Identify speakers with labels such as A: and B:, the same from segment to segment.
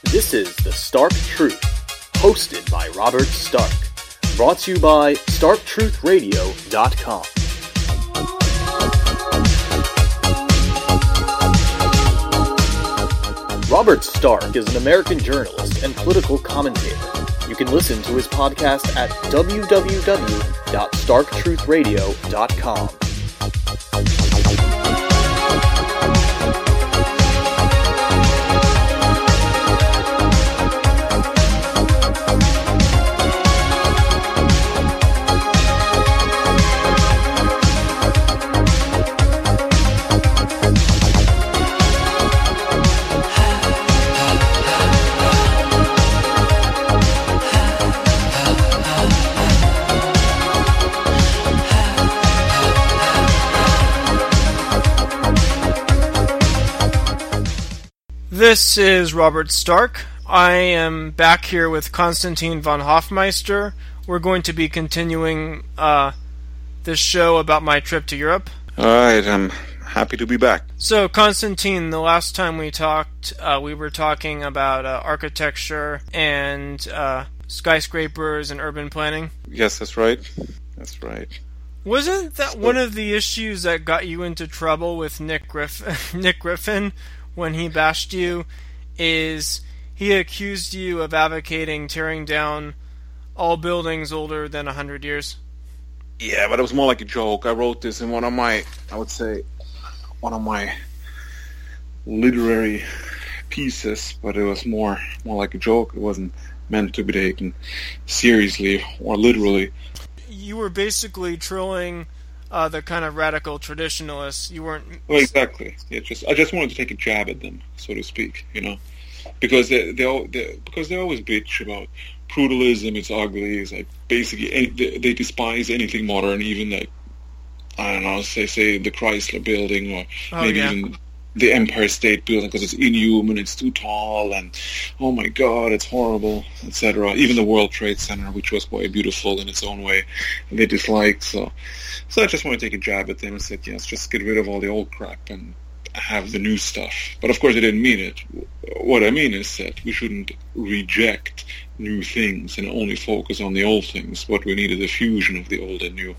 A: This is The Stark Truth, hosted by Robert Stark. Brought to you by StarkTruthRadio.com. Robert Stark is an American journalist and political commentator. You can listen to his podcast at www.StarkTruthRadio.com.
B: This is Robert Stark. I am back here with Konstantin von Hofmeister. We're going to be continuing this show about my trip to Europe.
C: Alright, I'm happy to be back.
B: So, Konstantin, the last time we talked, we were talking about architecture and skyscrapers and urban planning.
C: Yes, that's right. That's right.
B: Wasn't that one of the issues that got you into trouble with Nick Griffin? When he bashed you, is he accused you of advocating tearing down all buildings older than 100 years?
C: Yeah, but it was more like a joke. I wrote this in one of my literary pieces, but it was more like a joke. It wasn't meant to be taken seriously or literally.
B: You were basically trolling the kind of radical traditionalists. You weren't...
C: Well, exactly. I just wanted to take a jab at them, so to speak, because they always bitch about brutalism. It's ugly. It's like basically they despise anything modern, even like, I don't know, say the Chrysler Building or even the Empire State Building, because it's inhuman, it's too tall, and oh my god, it's horrible, etc. Even the World Trade Center, which was quite beautiful in its own way, they dislike. So I just want to take a jab at them and said, yes, just get rid of all the old crap and have the new stuff. But of course I didn't mean it. What I mean is that we shouldn't reject new things and only focus on the old things. What we need is a fusion of the old and new,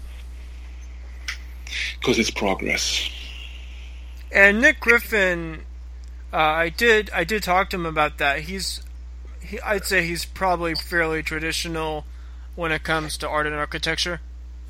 C: because it's progress.
B: And Nick Griffin, I did talk to him about that. I'd say he's probably fairly traditional when it comes to art and architecture.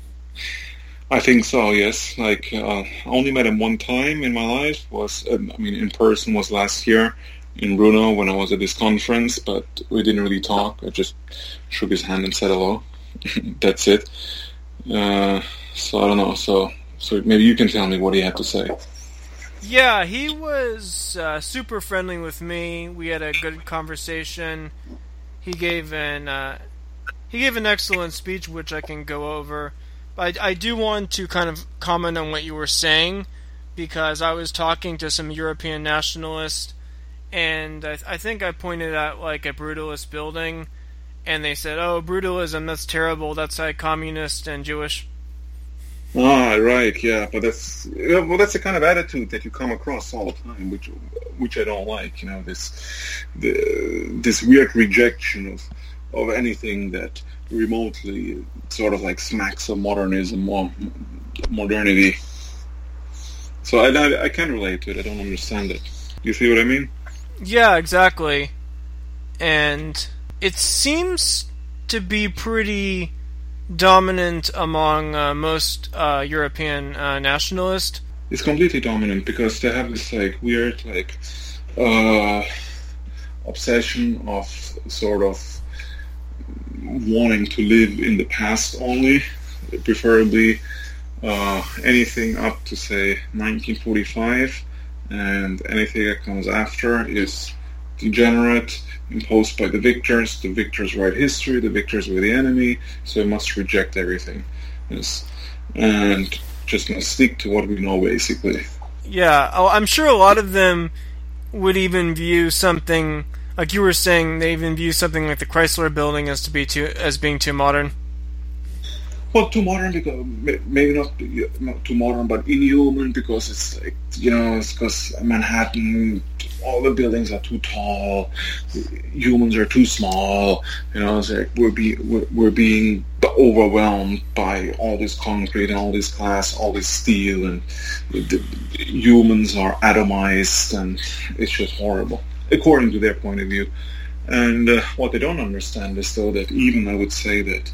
C: I think so, yes. Like, I only met him one time in my life. In person was last year in Brno when I was at this conference, but we didn't really talk. I just shook his hand and said hello. That's it. So I don't know. So maybe you can tell me what he had to say.
B: Yeah, he was super friendly with me. We had a good conversation. He gave an excellent speech, which I can go over. But I do want to kind of comment on what you were saying, because I was talking to some European nationalists, and I think I pointed out like a brutalist building, and they said, "Oh, brutalism, that's terrible. That's like communist and Jewish."
C: Ah, right, yeah, but that's the kind of attitude that you come across all the time, which I don't like. This weird rejection of anything that remotely sort of like smacks of modernism or modernity. So I can relate to it. I don't understand it. You see what I mean?
B: Yeah, exactly. And it seems to be pretty dominant among most European nationalists.
C: It's completely dominant because they have this like weird obsession of sort of wanting to live in the past only, preferably anything up to say 1945, and anything that comes after is degenerate, imposed by the victors. The victors write history, the victors were the enemy, so we must reject everything. Yes. And just stick to what we know, basically.
B: Yeah, I'm sure a lot of them would even view something, like you were saying, they even view something like the Chrysler Building as being too modern.
C: Well, too modern because maybe not too modern, but inhuman because it's like it's because Manhattan, all the buildings are too tall, humans are too small. It's like we're being overwhelmed by all this concrete and all this glass, all this steel, and the humans are atomized, and it's just horrible, according to their point of view. And what they don't understand is though that even I would say that.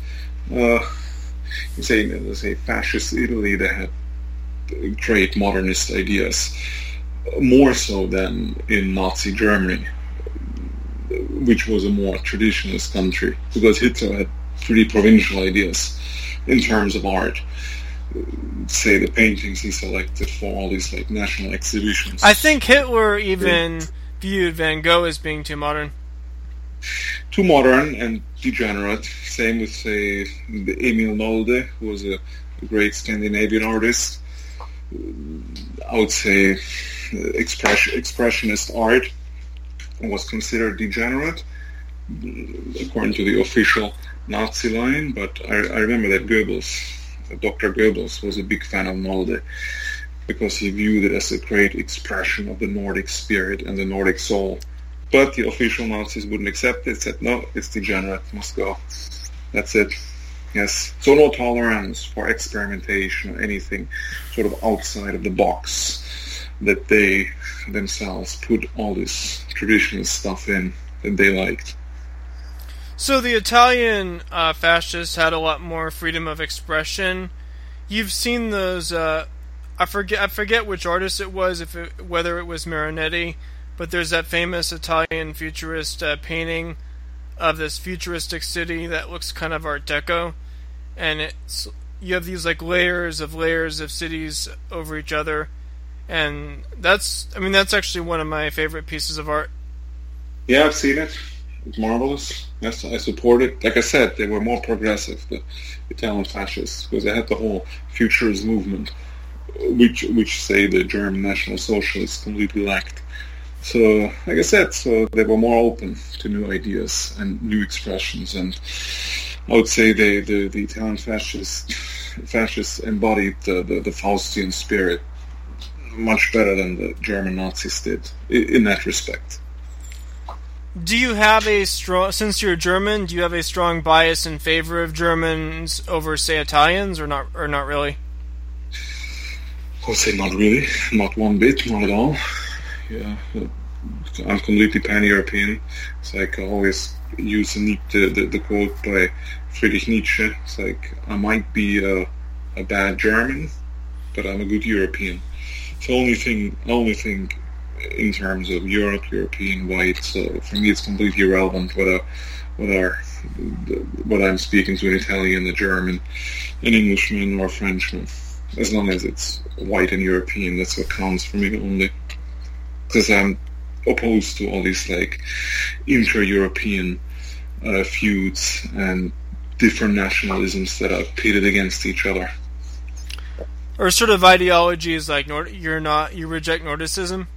C: Let's say fascist Italy, they had great modernist ideas, more so than in Nazi Germany, which was a more traditionalist country, because Hitler had pretty provincial ideas in terms of art. Say the paintings he selected for all these like national exhibitions.
B: I think Hitler even viewed Van Gogh as being too modern.
C: Too modern and degenerate. Same with, say, Emil Nolde, who was a great Scandinavian artist. I would say expressionist art was considered degenerate, according to the official Nazi line. But I remember that Dr. Goebbels, was a big fan of Nolde because he viewed it as a great expression of the Nordic spirit and the Nordic soul. But the official Nazis wouldn't accept it, said, no, it's degenerate, must go. That's it. Yes. So no tolerance for experimentation or anything sort of outside of the box that they themselves put all this traditional stuff in that they liked.
B: So the Italian fascists had a lot more freedom of expression. You've seen those, I forget which artist it was, whether it was Marinetti, but there's that famous Italian futurist painting of this futuristic city that looks kind of Art Deco, and you have these like layers of cities over each other, and that's actually one of my favorite pieces of art.
C: Yeah, I've seen it. It's marvelous. Yes, I support it. Like I said, they were more progressive, the Italian fascists, because they had the whole futurist movement, which say the German National Socialists completely lacked. So, like I said, they were more open to new ideas and new expressions, and I would say the Italian fascists embodied the Faustian spirit much better than the German Nazis did in that respect.
B: Do you have since you're German, do you have a strong bias in favor of Germans over, say, Italians, or not really?
C: I would say not really, not one bit, not at all. Yeah, I'm completely pan-European. It's like I always use the quote by Friedrich Nietzsche. It's like, I might be a bad German, but I'm a good European. It's the only thing in terms of European white. So for me, it's completely irrelevant whether I'm speaking to an Italian, a German, an Englishman, or a Frenchman. As long as it's white and European, that's what counts for me only. Because I'm opposed to all these like inter-European feuds and different nationalisms that are pitted against each other.
B: Or sort of ideologies like you reject Nordicism?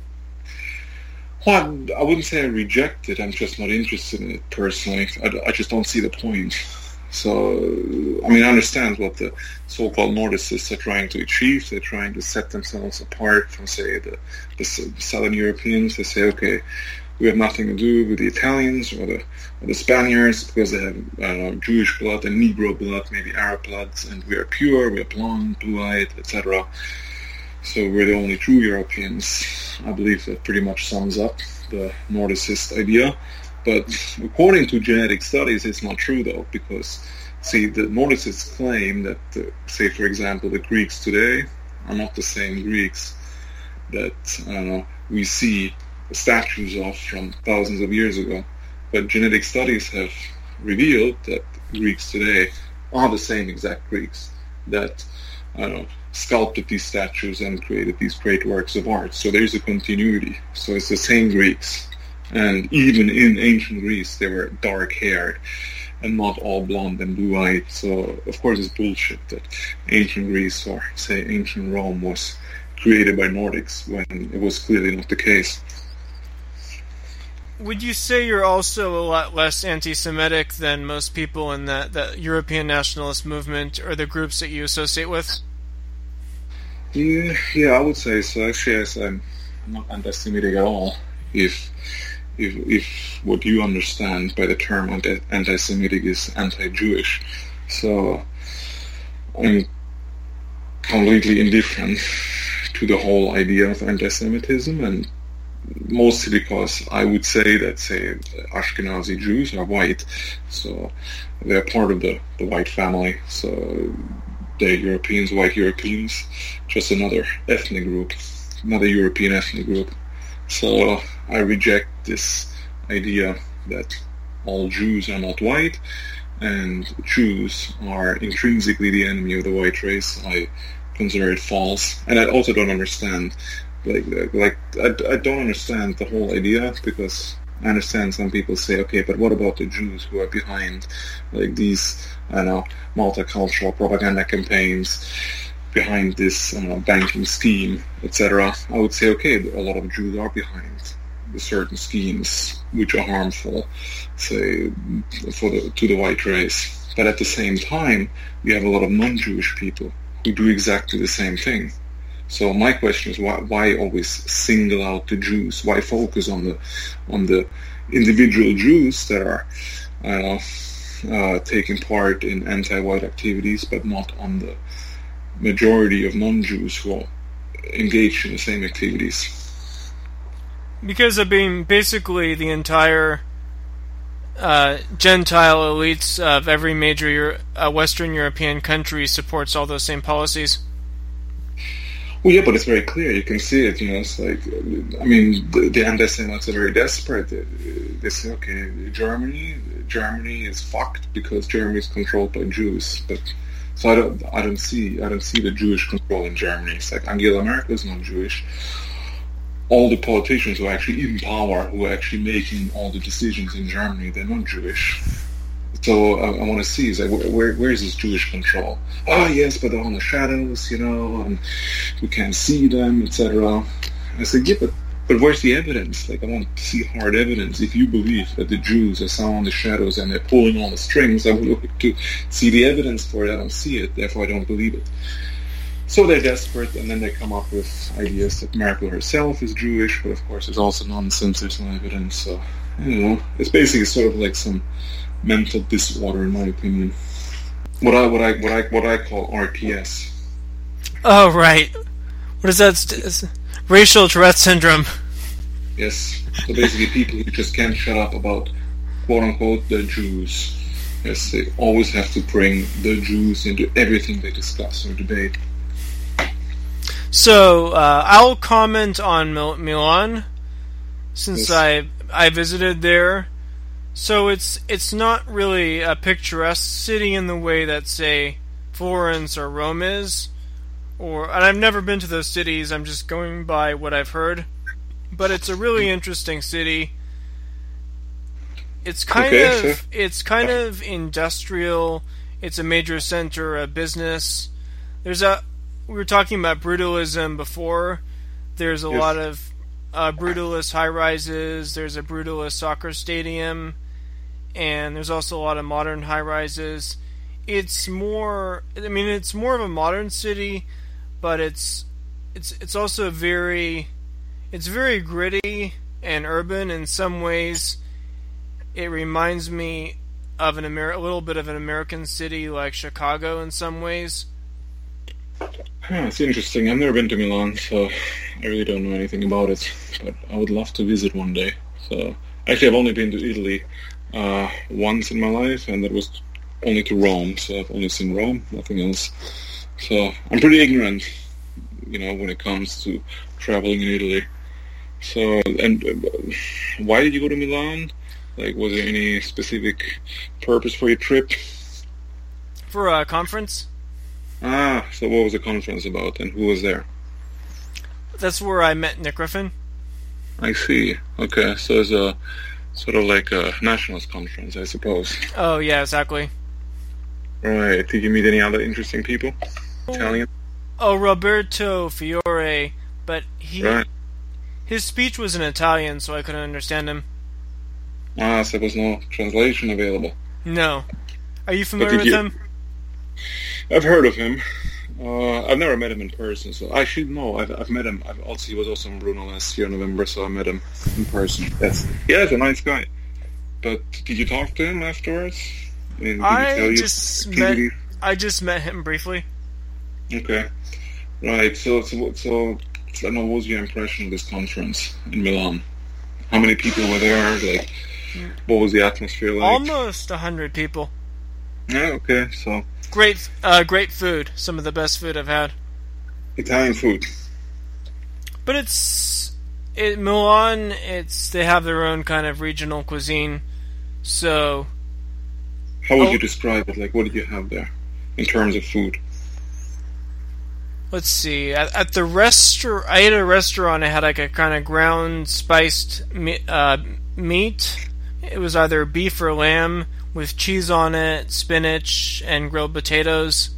C: Well, I wouldn't say I reject it. I'm just not interested in it personally. I just don't see the point. So, I mean, I understand what the so-called Nordicists are trying to achieve. They're trying to set themselves apart from, say, the Southern Europeans. They say, okay, we have nothing to do with the Italians or the Spaniards because they have Jewish blood and Negro blood, maybe Arab blood, and we are pure, we are blonde, blue-eyed, etc. So we're the only true Europeans. I believe that pretty much sums up the Nordicist idea. But according to genetic studies, it's not true, though, because, see, the Nordicists claim that, say, for example, the Greeks today are not the same Greeks that, we see statues of from thousands of years ago. But genetic studies have revealed that Greeks today are the same exact Greeks that, sculpted these statues and created these great works of art. So there's a continuity. So it's the same Greeks. And even in ancient Greece, they were dark-haired and not all blonde and blue-eyed. So, of course, it's bullshit that ancient Greece or, say, ancient Rome was created by Nordics when it was clearly not the case.
B: would you say you're also a lot less anti-Semitic than most people in that European nationalist movement or the groups that you associate with?
C: Yeah, I would say so. Actually, yes, I'm not anti-Semitic at all. If what you understand by the term anti-Semitic is anti-Jewish, so I'm completely indifferent to the whole idea of anti-Semitism, and mostly because I would say that, say, Ashkenazi Jews are white, so they're part of the white family, so they're Europeans, white Europeans, just another ethnic group, another European ethnic group. So I reject this idea that all Jews are not white, and Jews are intrinsically the enemy of the white race. I consider it false, and I also don't understand, I don't understand the whole idea, because I understand some people say, okay, but what about the Jews who are behind, like, these, I don't know, multicultural propaganda campaigns, behind this banking scheme, etc. I would say, okay, a lot of Jews are behind certain schemes which are harmful, say, to the white race. But at the same time, we have a lot of non-Jewish people who do exactly the same thing. So my question is, why always single out the Jews? Why focus on the individual Jews that are, I don't know, taking part in anti-white activities, but not on the majority of non-Jews who are engaged in the same activities?
B: Because, I mean, basically the entire Gentile elites of every major Western European country supports all those same policies.
C: Well, yeah, but it's very clear. You can see it, it's like, I mean, the anti-Semites are very desperate. They say, okay, Germany is fucked because Germany is controlled by Jews. But so I don't see the Jewish control in Germany. It's like Angela Merkel is not Jewish. All the politicians who are actually in power, who are actually making all the decisions in Germany, they're not Jewish. So I want to see, is like, where is this Jewish control? Oh yes, but they're on the shadows, and we can't see them, etc. I said, yeah, but where's the evidence? Like, I want to see hard evidence. If you believe that the Jews are somehow in the shadows and they're pulling all the strings, I would look to see the evidence for it. I don't see it, therefore I don't believe it. So they're desperate, and then they come up with ideas that Merkel herself is Jewish, but of course it's also nonsense, there's no evidence, so, it's basically sort of like some mental disorder, in my opinion. What I call RTS.
B: Oh, right. What is that? Racial Tourette syndrome.
C: Yes. So basically people who just can't shut up about, quote-unquote, the Jews. Yes, they always have to bring the Jews into everything they discuss or debate.
B: So, I'll comment on Milan, since
C: Yes.
B: I visited there. So it's not really a picturesque city in the way that, say, Florence or Rome is. And I've never been to those cities, I'm just going by what I've heard. But it's a really interesting city. It's kind of industrial. It's a major center of business. We were talking about brutalism before. There's a lot of brutalist high-rises. There's a brutalist soccer stadium. And there's also a lot of modern high-rises. It's more of a modern city, but it's also very gritty and urban in some ways. It reminds me of a little bit of an American city like Chicago in some ways.
C: It's interesting. I've never been to Milan, so I really don't know anything about it. But I would love to visit one day. So actually, I've only been to Italy once in my life, and that was only to Rome. So I've only seen Rome, nothing else. So I'm pretty ignorant, when it comes to traveling in Italy. So, and why did you go to Milan? Like, was there any specific purpose for your trip?
B: For a conference?
C: So what was the conference about, and who was there?
B: That's where I met Nick Griffin.
C: I see. Okay, so it's a sort of like a nationalist conference, I suppose.
B: Oh, yeah, exactly.
C: Right. Did you meet any other interesting people? Italian?
B: Oh, Roberto Fiore, but his speech was in Italian, so I couldn't understand him.
C: So there was no translation available.
B: No. Are you familiar with him?
C: I've heard of him. I've never met him in person, so actually no, I've met him. He was also in Bruno last year in November, so I met him in person. Yes, yeah, he's a nice guy. But did you talk to him afterwards?
B: I just met him briefly.
C: Okay, right. So I don't know, what was your impression of this conference in Milan? How many people were there? Like, what was the atmosphere like?
B: Almost 100 people.
C: Yeah. Okay. So.
B: Great food. Some of the best food I've had.
C: Italian food.
B: But Milan, they have their own kind of regional cuisine. So.
C: How would you describe it? Like, what did you have there in terms of food?
B: Let's see. At the restaurant, I ate at a restaurant. I had like a kind of ground spiced meat. It was either beef or lamb, with cheese on it, spinach, and grilled potatoes.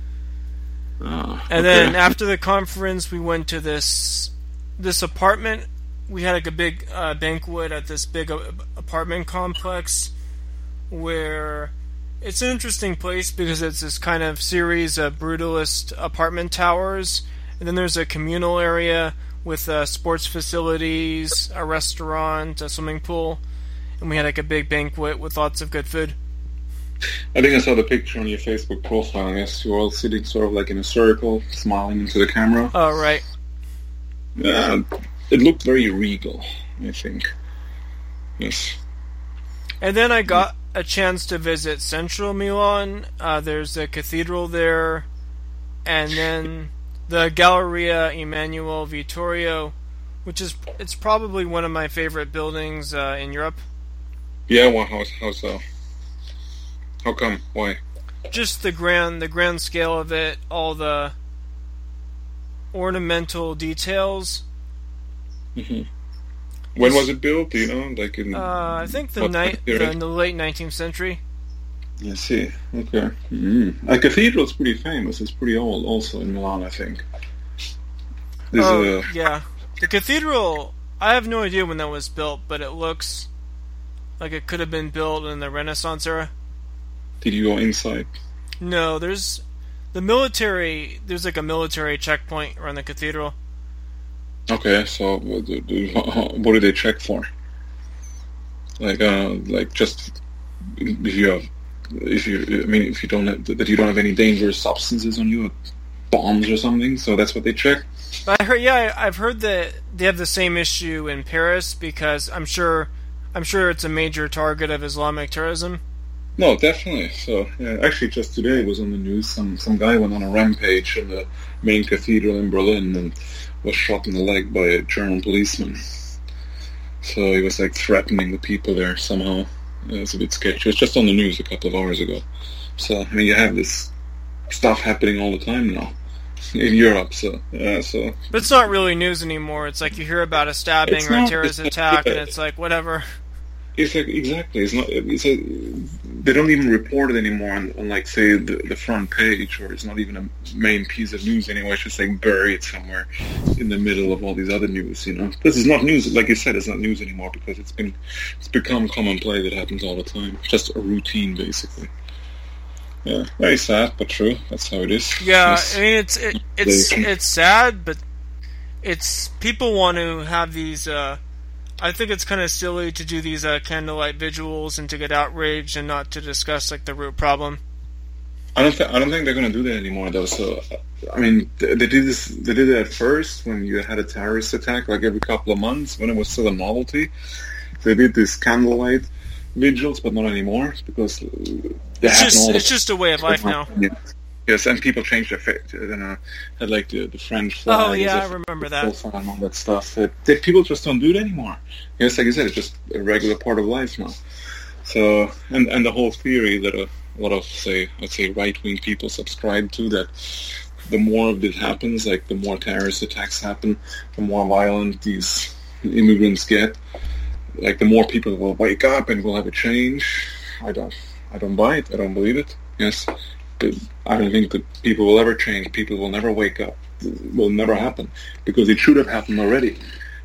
B: And then after the conference, we went to this apartment. We had like a big banquet at this big apartment complex, where it's an interesting place because it's this kind of series of brutalist apartment towers, and then there's a communal area with sports facilities, a restaurant, a swimming pool. And we had like a big banquet with lots of good food.
C: I think I saw the picture on your Facebook profile. I guess you were all sitting sort of like in a circle, smiling into the camera.
B: Oh, right.
C: Yeah, it looked very regal, I think. Yes.
B: And then I got a chance to visit central Milan. There's a cathedral there. And then the Galleria Emanuele Vittorio, which it's probably one of my favorite buildings in Europe.
C: Yeah, well, how so? How come? Why?
B: Just the grand scale of it, all the ornamental details.
C: Mm-hmm. When was it built? Do you know? Like in
B: I think in the late 19th century.
C: I see. Okay. Mm-hmm. A cathedral is pretty famous. It's pretty old, also in Milan, I think.
B: Yeah. The cathedral, I have no idea when that was built, but it looks like it could have been built in the Renaissance era.
C: Did you go inside?
B: No, there's like a military checkpoint around the cathedral.
C: Okay, so what do they check for? Like just if you don't have any dangerous substances on you, bombs or something. So that's what they check.
B: I've heard that they have the same issue in Paris because I'm sure it's a major target of Islamic terrorism.
C: No, definitely. So actually, just today was on the news. Some guy went on a rampage in the main cathedral in Berlin and was shot in the leg by a German policeman. So he was like threatening the people there somehow. It was a bit sketchy. It was just on the news a couple of hours ago. So I mean, you have this stuff happening all the time now in Europe. So. But
B: it's not really news anymore. It's like you hear about a stabbing or a terrorist attack, and it's like whatever.
C: It's like exactly. It's not. They don't even report it anymore on like say the front page, or it's not even a main piece of news anymore. It's just like buried somewhere in the middle of all these other news. You know, this is not news. Like you said, it's not news anymore because it's become commonplace. It happens all the time. Just a routine, basically. Yeah, very sad, but true. That's how it is.
B: Yeah, I mean it's sad, but it's people want to have these. I think it's kind of silly to do these candlelight vigils and to get outraged and not to discuss like the root problem.
C: I don't think they're going to do that anymore, though. So, I mean, they did this. They did it at first when you had a terrorist attack, like every couple of months, when it was still a novelty. They did this candlelight vigils, but not anymore because
B: it's just a way of life now.
C: Yes, and people changed their faith. Had like the French flag.
B: Oh yeah, I remember that.
C: And all that stuff. People just don't do it anymore. Yes, like I said, it's just a regular part of life now. So, and the whole theory that a lot of let's say right-wing people subscribe to, that the more of this happens, like the more terrorist attacks happen, the more violent these immigrants get, like the more people will wake up and will have a change. I don't buy it. I don't believe it. Yes. But I don't think that people will ever change. People will never wake up. It will never happen because it should have happened already.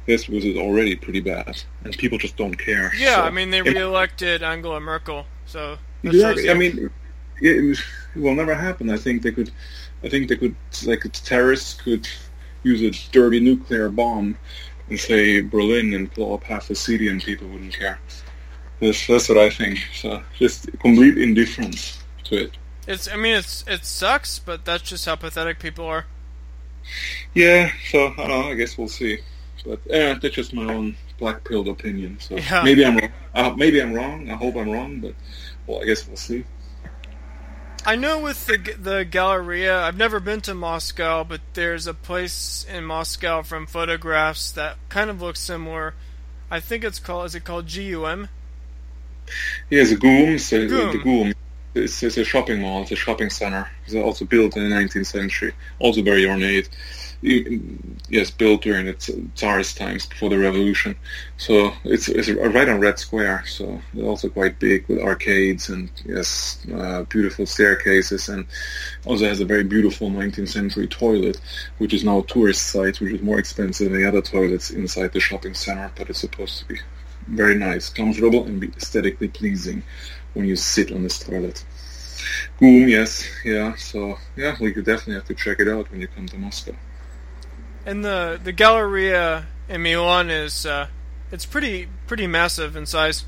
C: This was already pretty bad, and people just don't care.
B: Yeah,
C: so.
B: I mean, they re-elected Angela Merkel, so...
C: Exactly. I mean, it will never happen. I think they could, like, terrorists could use a dirty nuclear bomb and say Berlin and blow up half the city, and people wouldn't care. That's what I think. So just complete indifference to it.
B: It sucks, but that's just how pathetic people are.
C: Yeah. So I don't know. I guess we'll see. But that's just my own black-pilled opinion. So
B: yeah.
C: Maybe I'm wrong. Maybe I'm wrong. I hope I'm wrong. But well, I guess we'll see.
B: I know with the Galleria, I've never been to Moscow, but there's a place in Moscow from photographs that kind of looks similar. I think is it called GUM?
C: Yeah, it's a GUM. So
B: GUM.
C: The GUM. It's a shopping mall. It's a shopping center. It's also built in the 19th century. Also very ornate. Yes, built during the Tsar's times before the revolution. So it's right on Red Square. So it's also quite big with arcades and beautiful staircases, and also has a very beautiful 19th century toilet, which is now a tourist site, which is more expensive than the other toilets inside the shopping center. But it's supposed to be very nice, comfortable, and be aesthetically pleasing when you sit on this toilet. GUM, yes, yeah. So yeah, we could definitely have to check it out when you come to Moscow.
B: And the Galleria in Milan is it's pretty massive in size.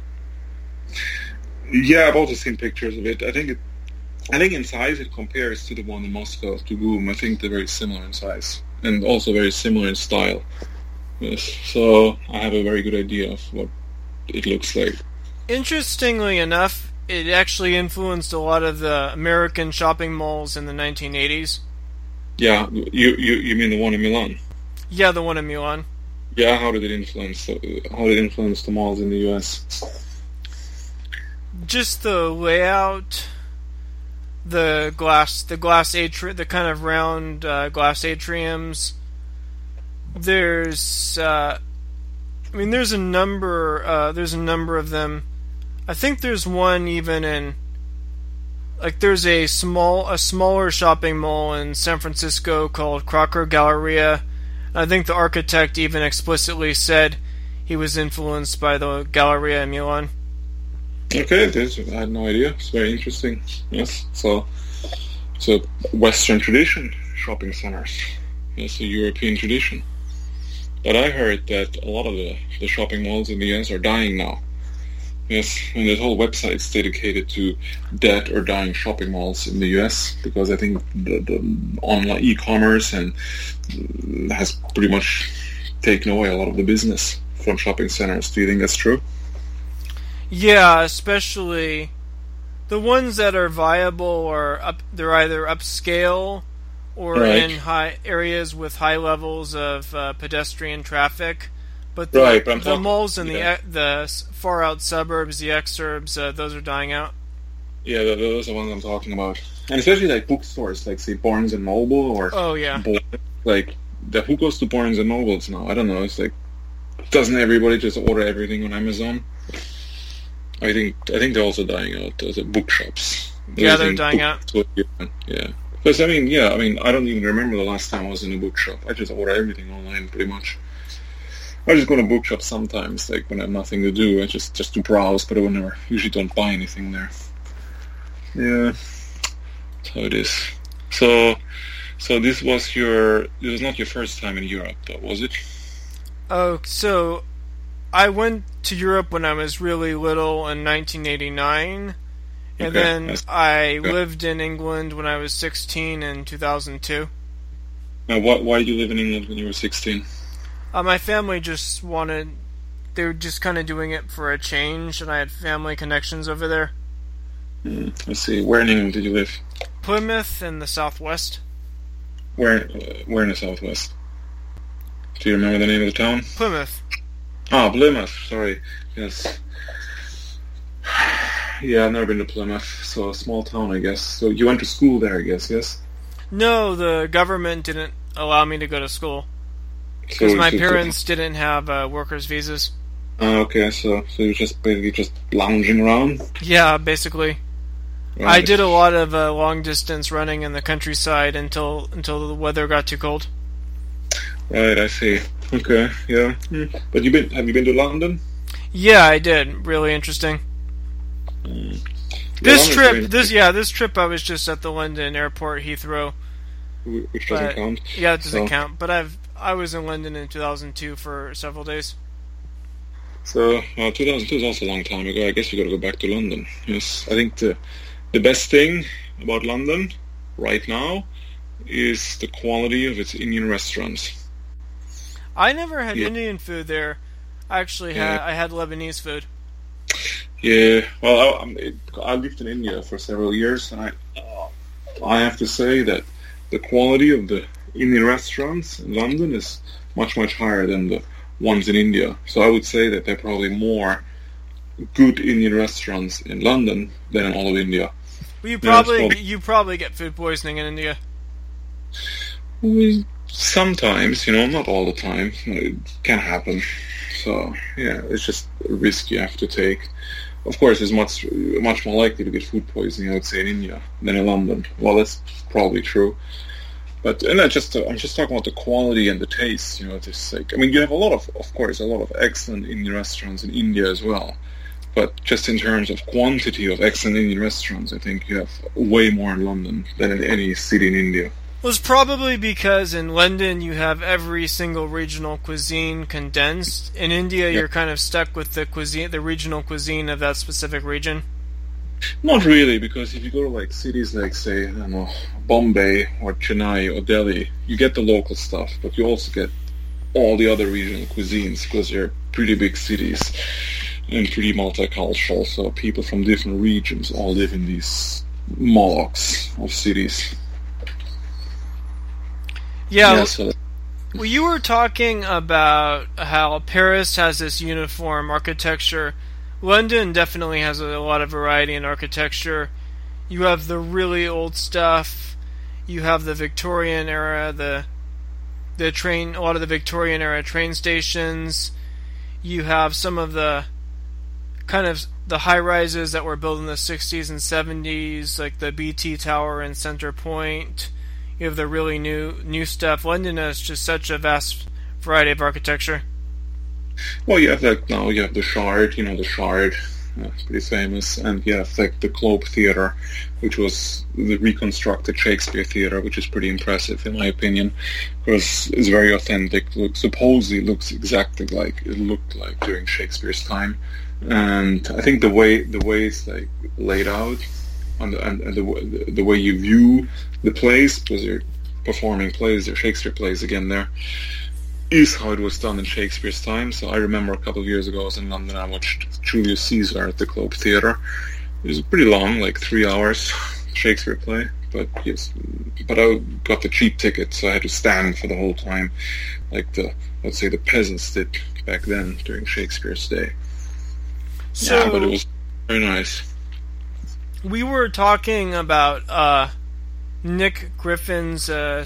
C: Yeah, I've also seen pictures of it. I think in size it compares to the one in Moscow, to GUM. I think they're very similar in size and also very similar in style. Yes, so I have a very good idea of what it looks like.
B: Interestingly enough, it actually influenced a lot of the American shopping malls in the 1980s.
C: Yeah, you mean the one in Milan?
B: Yeah, the one in Milan.
C: Yeah, how did it influence the malls in the U.S.?
B: Just the layout, the glass atrium, the kind of round glass atriums. There's a number of them. I think there's one even in, like, there's a smaller shopping mall in San Francisco called Crocker Galleria. I think the architect even explicitly said he was influenced by the Galleria in Milan.
C: Okay, I had no idea. It's very interesting. Yes, so it's a Western tradition, shopping centers. It's a European tradition. But I heard that a lot of the shopping malls in the US are dying now. Yes, and there's whole websites dedicated to dead or dying shopping malls in the US, because I think the online e-commerce and has pretty much taken away a lot of the business from shopping centers. Do you think that's true?
B: Yeah, especially the ones that are viable they're either upscale or in high areas with high levels of pedestrian traffic. But the malls in the far out suburbs, the exurbs, those are dying out.
C: Yeah, those are the ones I'm talking about. And especially like bookstores, like say Barnes and Noble or like who goes to Barnes and Nobles now? I don't know. It's like, doesn't everybody just order everything on Amazon? I think they're also dying out. Those are bookshops.
B: Yeah, they're dying out.
C: Yeah. Because I don't even remember the last time I was in a bookshop. I just order everything online pretty much. I just go to bookshops sometimes, like when I have nothing to do. I just to browse, but I usually don't buy anything there. Yeah, that's how it is. So this was not your first time in Europe, though, was it?
B: Oh, so I went to Europe when I was really little in 1989, and then I lived in England when I was 16 in 2002.
C: Now, why did you live in England when you were 16?
B: My family they were just kind of doing it for a change, and I had family connections over there.
C: I see. Where in England did you live?
B: Plymouth in the southwest.
C: Where in the southwest? Do you remember the name of the town?
B: Plymouth.
C: Ah, Plymouth. Sorry. Yes. Yeah, I've never been to Plymouth, so a small town, I guess. So you went to school there, I guess, yes?
B: No, the government didn't allow me to go to school. Because my parents didn't have workers' visas.
C: Okay, so you were basically just lounging around? Yeah,
B: basically. Right. I did a lot of long-distance running in the countryside until the weather got too cold.
C: Right, I see. Okay, yeah. But have you been to London?
B: Yeah, I did. Really interesting. This trip I was just at the London airport, Heathrow.
C: Which doesn't count.
B: Yeah, it doesn't count. But I was in London in 2002 for several days.
C: So 2002 is also a long time ago. I guess you got to go back to London. Yes, I think the best thing about London right now is the quality of its Indian restaurants.
B: I never had Indian food there. I had Lebanese food.
C: Yeah, well, I lived in India for several years, and I have to say that the quality of the Indian restaurants in London is much, much higher than the ones in India. So I would say that there are probably more good Indian restaurants in London than in all of India.
B: Well, you probably get food poisoning in India.
C: Well, sometimes, not all the time. It can happen. So yeah, it's just a risk you have to take. Of course, it's much more likely to get food poisoning, I would say, in India than in London. Well, that's probably true. But I'm just talking about the quality and the taste. Just like, you have a lot of excellent Indian restaurants in India as well. But just in terms of quantity of excellent Indian restaurants, I think you have way more in London than in any city in India.
B: Well, it's probably because in London you have every single regional cuisine condensed. In India, you're kind of stuck with the regional cuisine of that specific region.
C: Not really, because if you go to cities like, say, I don't know, Bombay or Chennai or Delhi, you get the local stuff, but you also get all the other regional cuisines because they're pretty big cities and pretty multicultural. So people from different regions all live in these molochs of cities.
B: Yeah, well, you were talking about how Paris has this uniform architecture. London definitely has a lot of variety in architecture. You have the really old stuff. You have the Victorian era, a lot of the Victorian era train stations. You have some of the kind of the high rises that were built in the 60s and 70s, like the BT Tower in Center Point. You have the really new stuff. London has just such a vast variety of architecture.
C: Well, you have you have the Shard, the Shard, it's pretty famous, and you have the Globe Theatre, which was the reconstructed Shakespeare Theatre, which is pretty impressive in my opinion, because it's very authentic. Supposedly looks exactly like it looked like during Shakespeare's time, and I think the way it's laid out, and the way you view the plays, because they're performing plays, they're Shakespeare plays again there, is how it was done in Shakespeare's time. So I remember a couple of years ago I was in London, I watched Julius Caesar at the Globe Theatre. It was pretty long, 3 hours, Shakespeare play, but I got the cheap ticket, so I had to stand for the whole time, let's say the peasants did back then during Shakespeare's day. So, yeah, but it was very nice.
B: We were talking about Nick Griffin's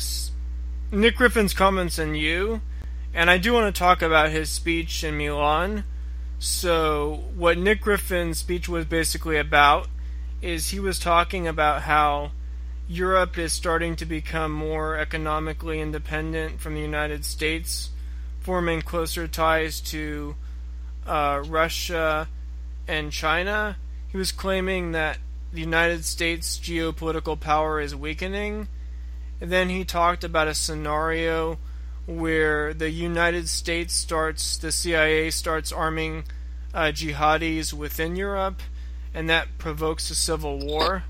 B: comments on you, and I do want to talk about his speech in Milan. So what Nick Griffin's speech was basically about is he was talking about how Europe is starting to become more economically independent from the United States, forming closer ties to Russia and China. He was claiming that the United States' geopolitical power is weakening. And then he talked about a scenario where the CIA starts arming jihadis within Europe, and that provokes a civil war.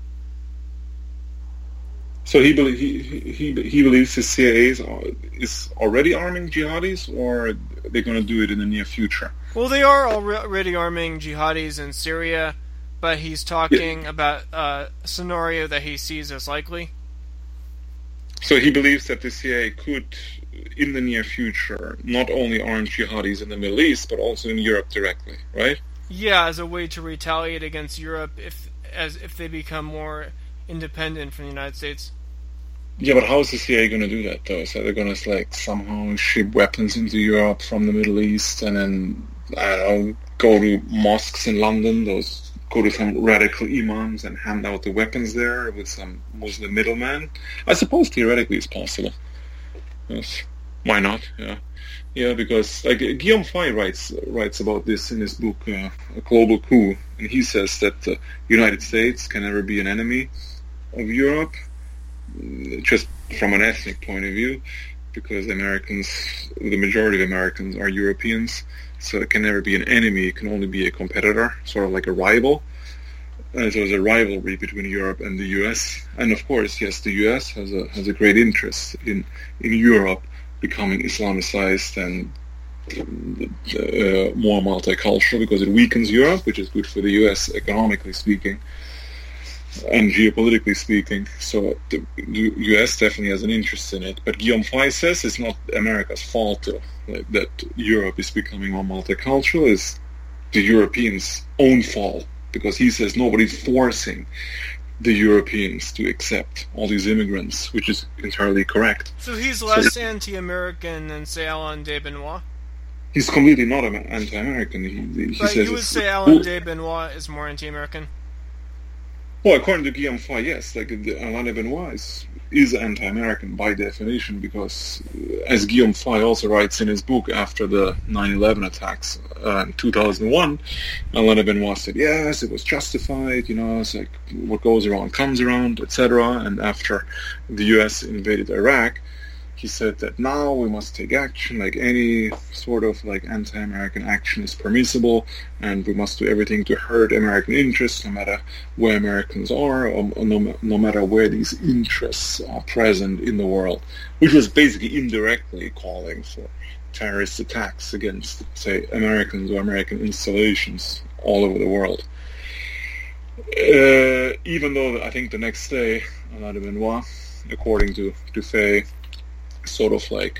C: So he believes the CIA is already arming jihadis, or they're going to do it in the near future?
B: Well, they are already arming jihadis in Syria, but he's talking about a scenario that he sees as likely.
C: So he believes that the CIA could, in the near future, not only arm jihadis in the Middle East, but also in Europe directly, right?
B: Yeah, as a way to retaliate against Europe if they become more independent from the United States.
C: Yeah, but how is the CIA going to do that, though? So they're going to somehow ship weapons into Europe from the Middle East, and then go to mosques in London, go to some radical imams and hand out the weapons there with some Muslim middleman? I suppose theoretically it's possible. Yes. Why not? Yeah, because like Guillaume Fay writes about this in his book A Global Coup, and he says that the United States can never be an enemy of Europe, just from an ethnic point of view, because the majority of Americans are Europeans, so it can never be an enemy. It can only be a competitor, sort of like a rival. And so there's a rivalry between Europe and the U.S. And of course, yes, the U.S. has a great interest in Europe becoming Islamicized and more multicultural, because it weakens Europe, which is good for the U.S. economically speaking and geopolitically speaking. So the U.S. definitely has an interest in it. But Guillaume Fay says it's not America's fault, though. Like, that Europe is becoming more multicultural is the Europeans' own fault, because he says nobody's forcing the Europeans to accept all these immigrants, which is entirely correct.
B: So he's less anti-American than, say, Alain de Benoit?
C: He's completely not anti-American. He
B: but
C: says
B: you would say Alain de Benoit is more anti-American?
C: Well, according to Guillaume Fay, yes. Like, Alain de Benoit is anti-American by definition, because, as Guillaume Fay also writes in his book after the 9/11 attacks in 2001, Alain de Benoit said, yes, it was justified, it's like what goes around comes around, etc. And after the U.S. invaded Iraq, he said that now we must take action, like any sort of like anti-American action is permissible, and we must do everything to hurt American interests, no matter where Americans are, or no matter where these interests are present in the world, which was basically indirectly calling for terrorist attacks against, say, Americans or American installations all over the world. Even though I think the next day, Alain de Benoit, according to Fay, sort of like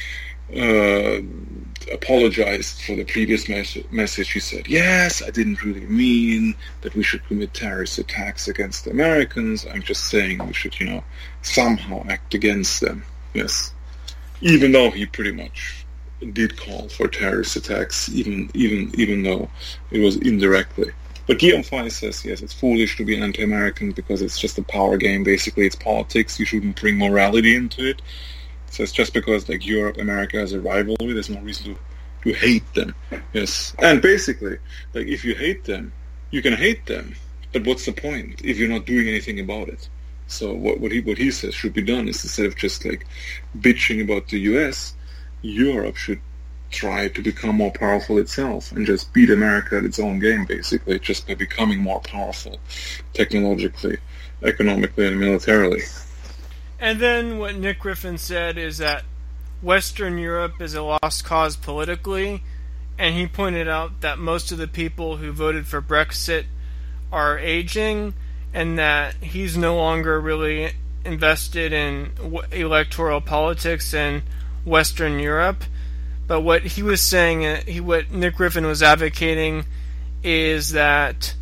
C: apologized for the previous message. He said, yes, I didn't really mean that we should commit terrorist attacks against Americans. I'm just saying we should, somehow act against them. Yes. Even though he pretty much did call for terrorist attacks, even though it was indirectly. But Guillaume Fay says, yes, it's foolish to be anti-American because it's just a power game. Basically, it's politics. You shouldn't bring morality into it. So it's just because like Europe, America has a rivalry, there's no reason to hate them. Yes. And basically, like if you hate them, you can hate them. But what's the point if you're not doing anything about it? So what he says should be done is, instead of just like bitching about the US, Europe should try to become more powerful itself and just beat America at its own game, basically, just by becoming more powerful technologically, economically, and militarily.
B: And then what Nick Griffin said is that Western Europe is a lost cause politically, and he pointed out that most of the people who voted for Brexit are aging, and that he's no longer really invested in electoral politics in Western Europe. But what he was saying, what Nick Griffin was advocating, is that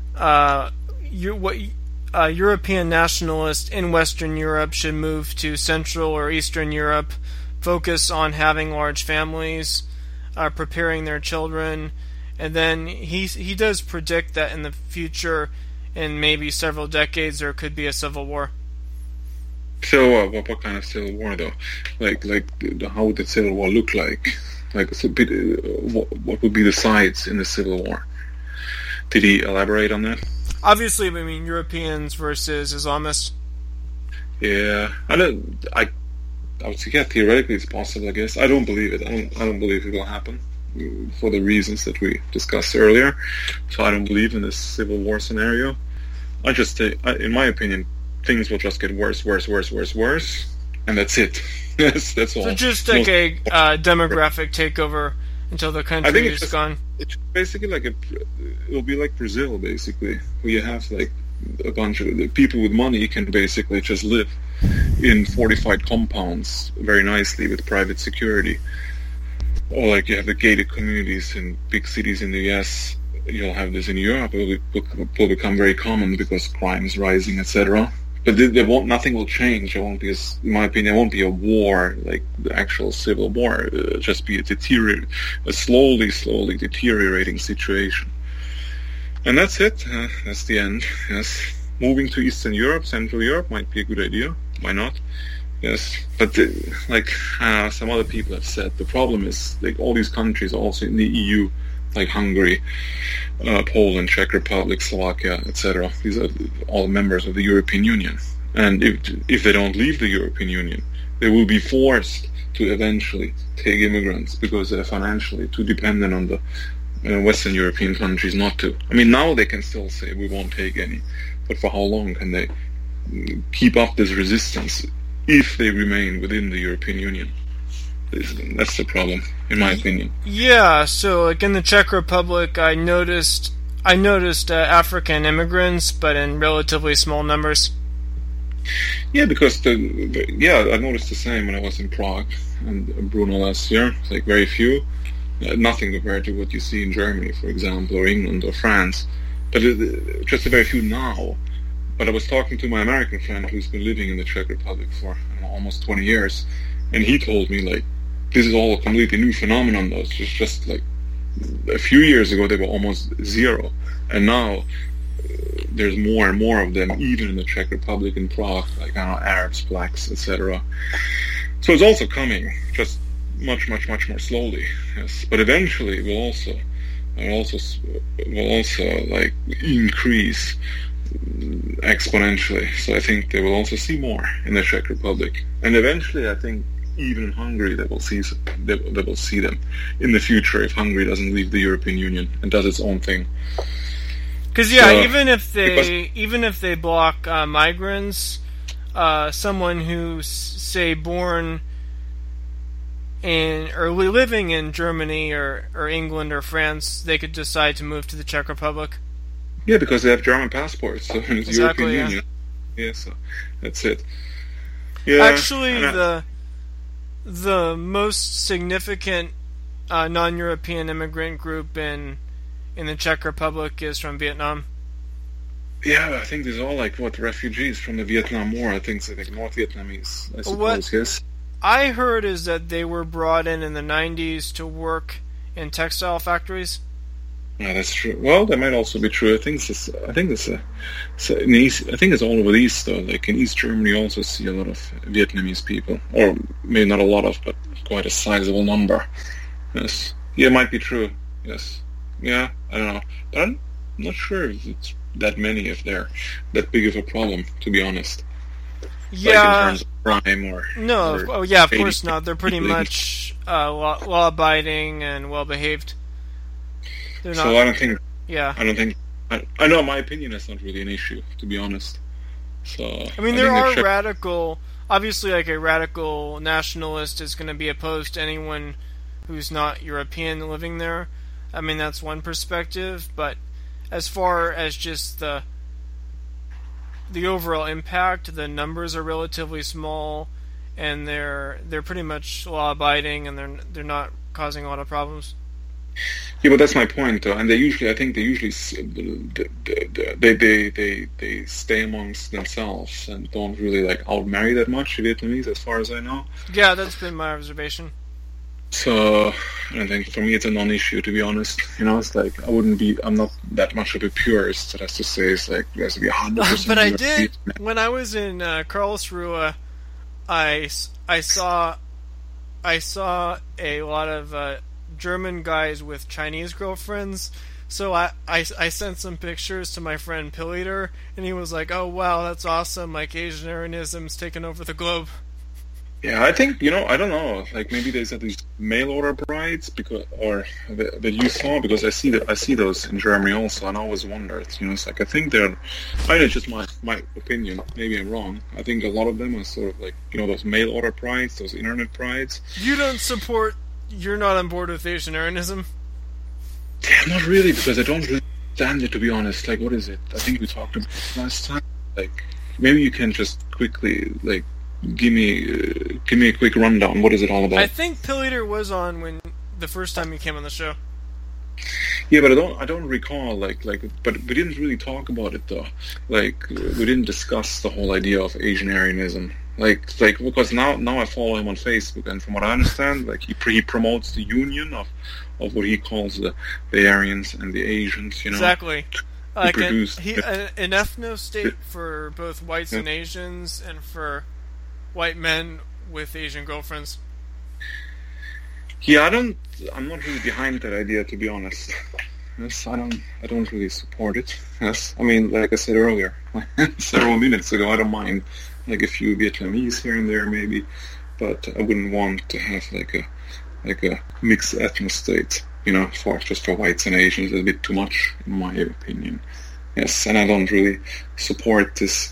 B: European nationalists in Western Europe should move to Central or Eastern Europe, focus on having large families, preparing their children, and then he does predict that in the future, in maybe several decades, there could be a civil war.
C: So what kind of civil war, though? Like how would the civil war look like? Like what would be the sides in the civil war? Did he elaborate on that?
B: Obviously, I mean Europeans versus Islamists.
C: Yeah, I would say, yeah, theoretically it's possible, I guess. I don't believe it. I don't believe it will happen for the reasons that we discussed earlier. So I don't believe in this civil war scenario. I just say, in my opinion, things will just get worse, and that's it. Yes, that's all.
B: So just like a demographic takeover until the country is gone.
C: It's basically like it'll be like Brazil, basically, where you have like a bunch of people with money can basically just live in fortified compounds very nicely with private security. Or like you have the gated communities in big cities in the US. You'll have this in Europe. It will become very common because crime is rising, etc. But nothing will change. It won't be, in my opinion, it won't be a war, like the actual civil war. It'll just be a slowly deteriorating situation. And that's it. That's the end. Yes, moving to Eastern Europe, Central Europe might be a good idea. Why not? Yes, but like some other people have said, the problem is like all these countries also in the EU, like Hungary, Poland, Czech Republic, Slovakia, etc. These are all members of the European Union, and if they don't leave the European Union, they will be forced to eventually take immigrants because they're financially too dependent on the Western European countries not to. I mean, now they can still say we won't take any, but for how long can they keep up this resistance if they remain within the European Union? That's the problem, in my opinion.
B: Yeah, so like in the Czech Republic, I noticed African immigrants, but in relatively small numbers.
C: Yeah, because I noticed the same when I was in Prague and Brno last year. Like very few, nothing compared to what you see in Germany, for example, or England or France. But just a very few now. But I was talking to my American friend who's been living in the Czech Republic for almost 20 years, and he told me like this is all a completely new phenomenon. Though it's just like a few years ago they were almost zero, and now there's more and more of them, even in the Czech Republic, in Prague, like Arabs, blacks, etc. So it's also coming, just much more slowly. Yes, but eventually it will also like increase exponentially. So I think they will also see more in the Czech Republic, and eventually I think even in Hungary they will see them in the future if Hungary doesn't leave the European Union and does its own thing.
B: Because even if they block migrants, someone who's say born in or living in Germany or England or France, they could decide to move to the Czech Republic.
C: Yeah, because they have German passports, so it's
B: exactly,
C: European Union. Yeah, so that's it. Yeah,
B: actually, the most significant non-European immigrant group in the Czech Republic is from Vietnam.
C: Yeah, I think these are all like refugees from the Vietnam War. I think North Vietnamese, I suppose. Yes.
B: I heard is that they were brought in the 90s to work in textile factories.
C: Yeah, that's true. Well, that might also be true. I think it's all over the East though. Like in East Germany, you also see a lot of Vietnamese people, or maybe not a lot of, but quite a sizable number. Yes. Yeah, it might be true. Yes. Yeah, I don't know, but I'm not sure if it's that many, if they're that big of a problem, to be honest.
B: Yeah.
C: Like in terms of crime or...
B: No, of course not. They're pretty much law-abiding and well-behaved. They're not...
C: So I don't think...
B: Yeah.
C: I know my opinion is not really an issue, to be honest. So...
B: I mean, there are radical... Obviously, like a radical nationalist is going to be opposed to anyone who's not European living there. I mean, that's one perspective, but as far as just the overall impact, the numbers are relatively small, and they're pretty much law-abiding, and they're not causing a lot of problems.
C: Yeah, but that's my point, though. And they usually they stay amongst themselves and don't really like outmarry that much Vietnamese, as far as I know.
B: Yeah, that's been my observation.
C: So I think for me it's a non-issue, to be honest. You know, it's like I'm not that much of a purist that has to say it's like there has to be 100%.
B: But I did when I was in Karlsruhe. I saw a lot of German guys with Chinese girlfriends. So I sent some pictures to my friend Pilliter, and he was like, "Oh wow, that's awesome! Like Asian-Arianism's taken over the globe."
C: Yeah, I think, I don't know, like maybe there's these mail order brides that you saw, because I see those in Germany also, and I always wondered, it's like I think it's just my opinion, maybe I'm wrong. I think a lot of them are sort of like, those mail order brides, those internet brides.
B: You're not on board with Asian-Arianism?
C: Yeah, not really, because I don't really understand it, to be honest. Like, what is it? I think we talked about it last time. Like, maybe you can just quickly, like, give me a quick rundown. What is it all about?
B: I think Pilliter was on when the first time you came on the show.
C: Yeah, but I don't recall but we didn't really talk about it though. Like we didn't discuss the whole idea of Asian-Arianism. Like because now I follow him on Facebook, and from what I understand, like he promotes the union of what he calls the Aryans and the Asians.
B: Exactly. Like an ethno state for both whites and Asians, and for white men with Asian girlfriends?
C: Yeah, I'm not really behind that idea, to be honest. Yes, I don't really support it. Yes, I mean, like I said earlier, several minutes ago, I don't mind like a few Vietnamese here and there maybe, but I wouldn't want to have like a mixed ethnic state, for whites and Asians. It's a bit too much, in my opinion. Yes, and I don't really support this,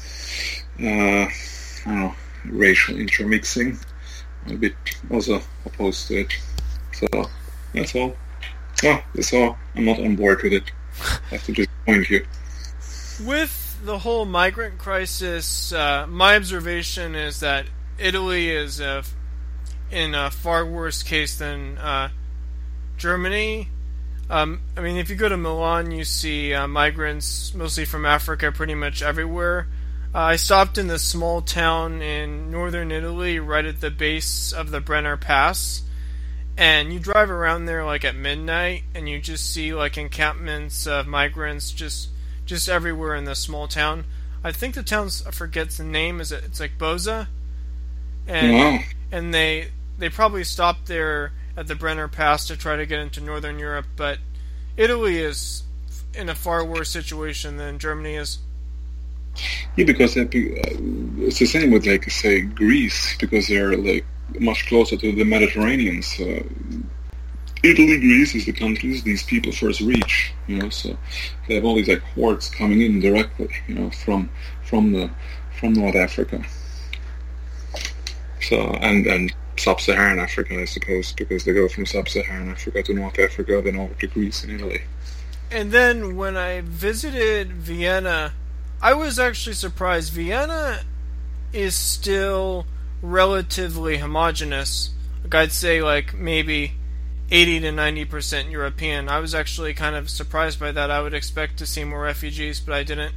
C: racial intermixing. I'm a bit also opposed to it. So that's all. Oh, that's all. I'm not on board with it. I have to disappoint you.
B: With the whole migrant crisis, my observation is that Italy is in a far worse case than Germany. If you go to Milan, you see migrants, mostly from Africa, pretty much everywhere. I stopped in this small town in northern Italy, right at the base of the Brenner Pass. And you drive around there like at midnight, and you just see like encampments of migrants just everywhere in this small town. I think the town, I forget the name, it's like Boza, and they probably stopped there at the Brenner Pass to try to get into northern Europe. But Italy is in a far worse situation than Germany is.
C: Yeah, because it's the same with like say Greece, because they're like much closer to the Mediterranean. So Italy, Greece is the countries these people first reach, so they have all these like hordes coming in directly, from North Africa. So and Sub-Saharan Africa, I suppose, because they go from Sub-Saharan Africa to North Africa, then over to Greece and Italy.
B: And then when I visited Vienna, I was actually surprised. Vienna is still relatively homogenous. Like I'd say like maybe 80 to 90% European. I was actually kind of surprised by that. I would expect to see more refugees, but I didn't.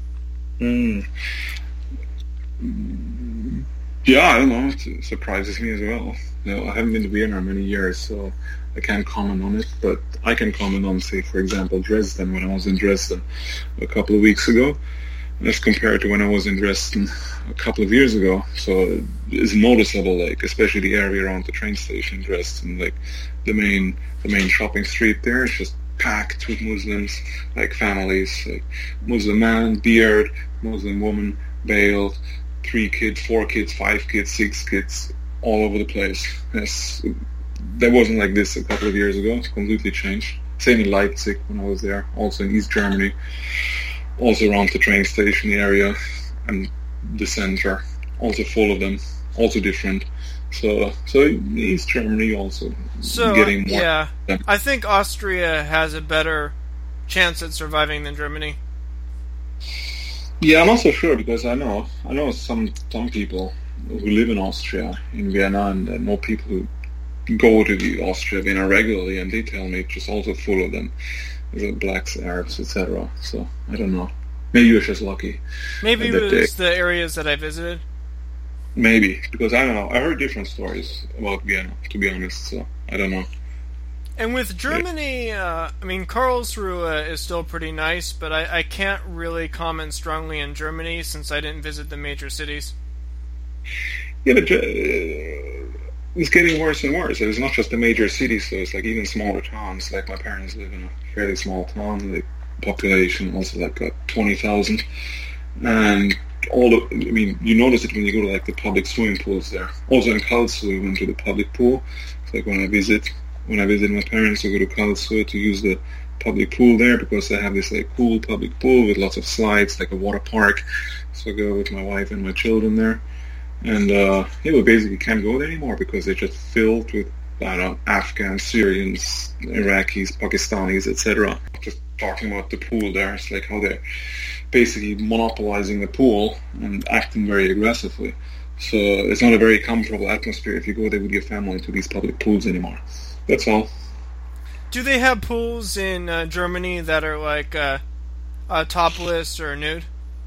C: Yeah, I don't know. It surprises me as well. I haven't been to Vienna in many years, so I can't comment on it. But I can comment on, say, for example, Dresden. When I was in Dresden a couple of weeks ago, as compared to when I was in Dresden a couple of years ago. So it's noticeable, like, especially the area around the train station in Dresden, like the main shopping street there is just packed with Muslims, like families, like Muslim man, beard, Muslim woman, veiled, 3 kids, 4 kids, 5 kids, 6 kids, all over the place. Yes, that wasn't like this a couple of years ago. It's completely changed. Same in Leipzig when I was there, also in East Germany. Also around the train station area and the center, also full of them, also different. So East Germany also getting more.
B: Yeah, I think Austria has a better chance at surviving than Germany.
C: Yeah, I'm not so sure, because I know some people who live in Austria, in Vienna, and know people who go to the Austria, Vienna regularly, and they tell me it's just also full of them. The blacks, Arabs, etc. So I don't know. Maybe you're just lucky.
B: Maybe it was the areas that I visited.
C: Maybe, because I don't know. I heard different stories about Vienna, to be honest. So I don't know.
B: And with Germany, Karlsruhe is still pretty nice, but I can't really comment strongly on Germany since I didn't visit the major cities.
C: Yeah, but it's getting worse and worse. It's not just the major cities, so it's like even smaller towns. Like my parents live in a fairly small town. The population also like 20,000, and you notice it when you go to like the public swimming pools there. Also in Karlsruhe, we went to the public pool. It's like when I visit my parents, I go to Karlsruhe to use the public pool there, because they have this like cool public pool with lots of slides, like a water park. So I go with my wife and my children there. And we basically can't go there anymore because they're just filled with Afghans, Syrians, Iraqis, Pakistanis, etc. Just talking about the pool there, it's like how they're basically monopolizing the pool and acting very aggressively. So it's not a very comfortable atmosphere if you go there with your family to these public pools anymore. That's all.
B: Do they have pools in Germany that are like topless or nude?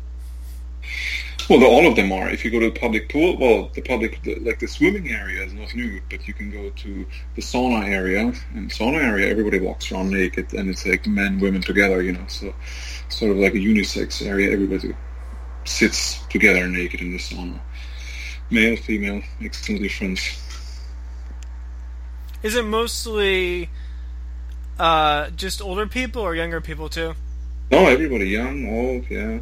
C: Well, all of them are. If you go to the public pool, the swimming area is not nude, but you can go to the sauna area. And sauna area, everybody walks around naked, and it's like men, women together, so sort of like a unisex area. Everybody sits together naked in the sauna. Male, female, makes no difference.
B: Is it mostly just older people or younger people too?
C: No, everybody, young, old, yeah,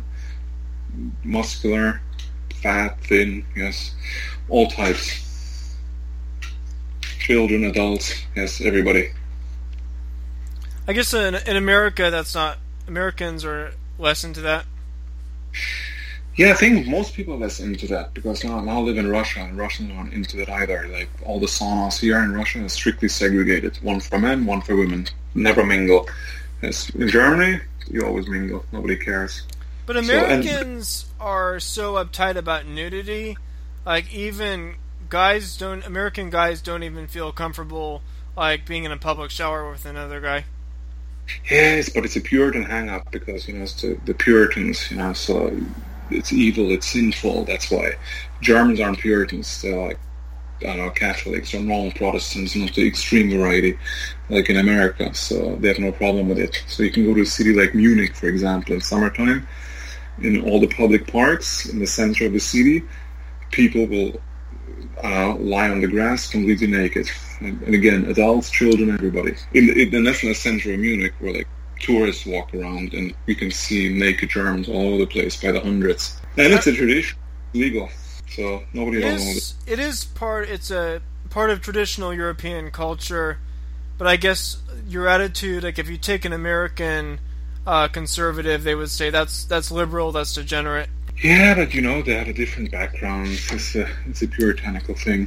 C: muscular, fat, thin, yes, all types. Children, adults, yes, everybody.
B: I guess in America, that's not. Americans are less into that.
C: Yeah, I think most people are less into that because now I live in Russia, and Russians aren't into that either. Like all the saunas here in Russia is strictly segregated: one for men, one for women. Never mingle. Yes, in Germany, you always mingle. Nobody cares.
B: But Americans are so uptight about nudity. Like even American guys don't even feel comfortable like being in a public shower with another guy.
C: Yes, but it's a Puritan hang-up because, it's the Puritans, so it's evil, it's sinful, that's why. Germans aren't Puritans, they're like, I don't know, Catholics or normal Protestants, not the extreme variety, like in America, so they have no problem with it. So you can go to a city like Munich, for example, in summertime, in all the public parks, in the center of the city, people will lie on the grass completely naked. And again, adults, children, everybody. In the national center of Munich, where like tourists walk around, and you can see naked Germans all over the place by the hundreds. And it's a tradition, legal, so nobody knows.
B: It's a part of traditional European culture, but I guess your attitude, like if you take an American conservative, they would say that's liberal, that's degenerate.
C: Yeah, but they have a different background. It's a puritanical thing,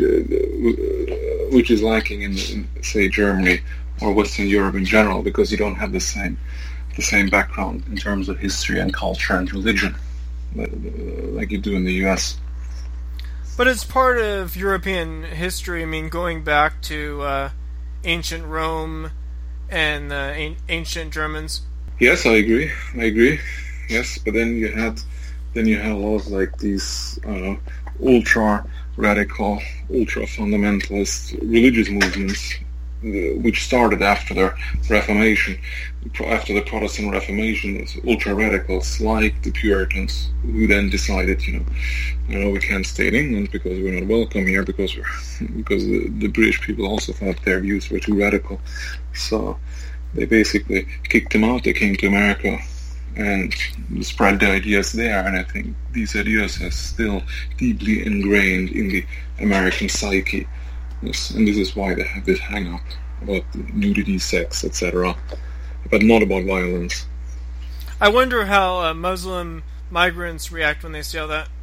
C: which is lacking in say Germany or Western Europe in general, because you don't have the same background in terms of history and culture and religion like you do in the U.S.
B: But it's part of European history. I mean, going back to ancient Rome and ancient Germans.
C: Yes, I agree. Yes, but then you had a lot of like these ultra radical, ultra fundamentalist religious movements, which started after the Reformation, after the Protestant Reformation. Ultra radicals like the Puritans, who then decided, we can't stay in England because we're not welcome here, because the British people also thought their views were too radical. So they basically kicked them out. They came to America and spread the ideas there, and I think these ideas are still deeply ingrained in the American psyche. Yes, and this is why they have this hang-up about nudity, sex, etc., but not about violence.
B: I wonder how Muslim migrants react when they see all that.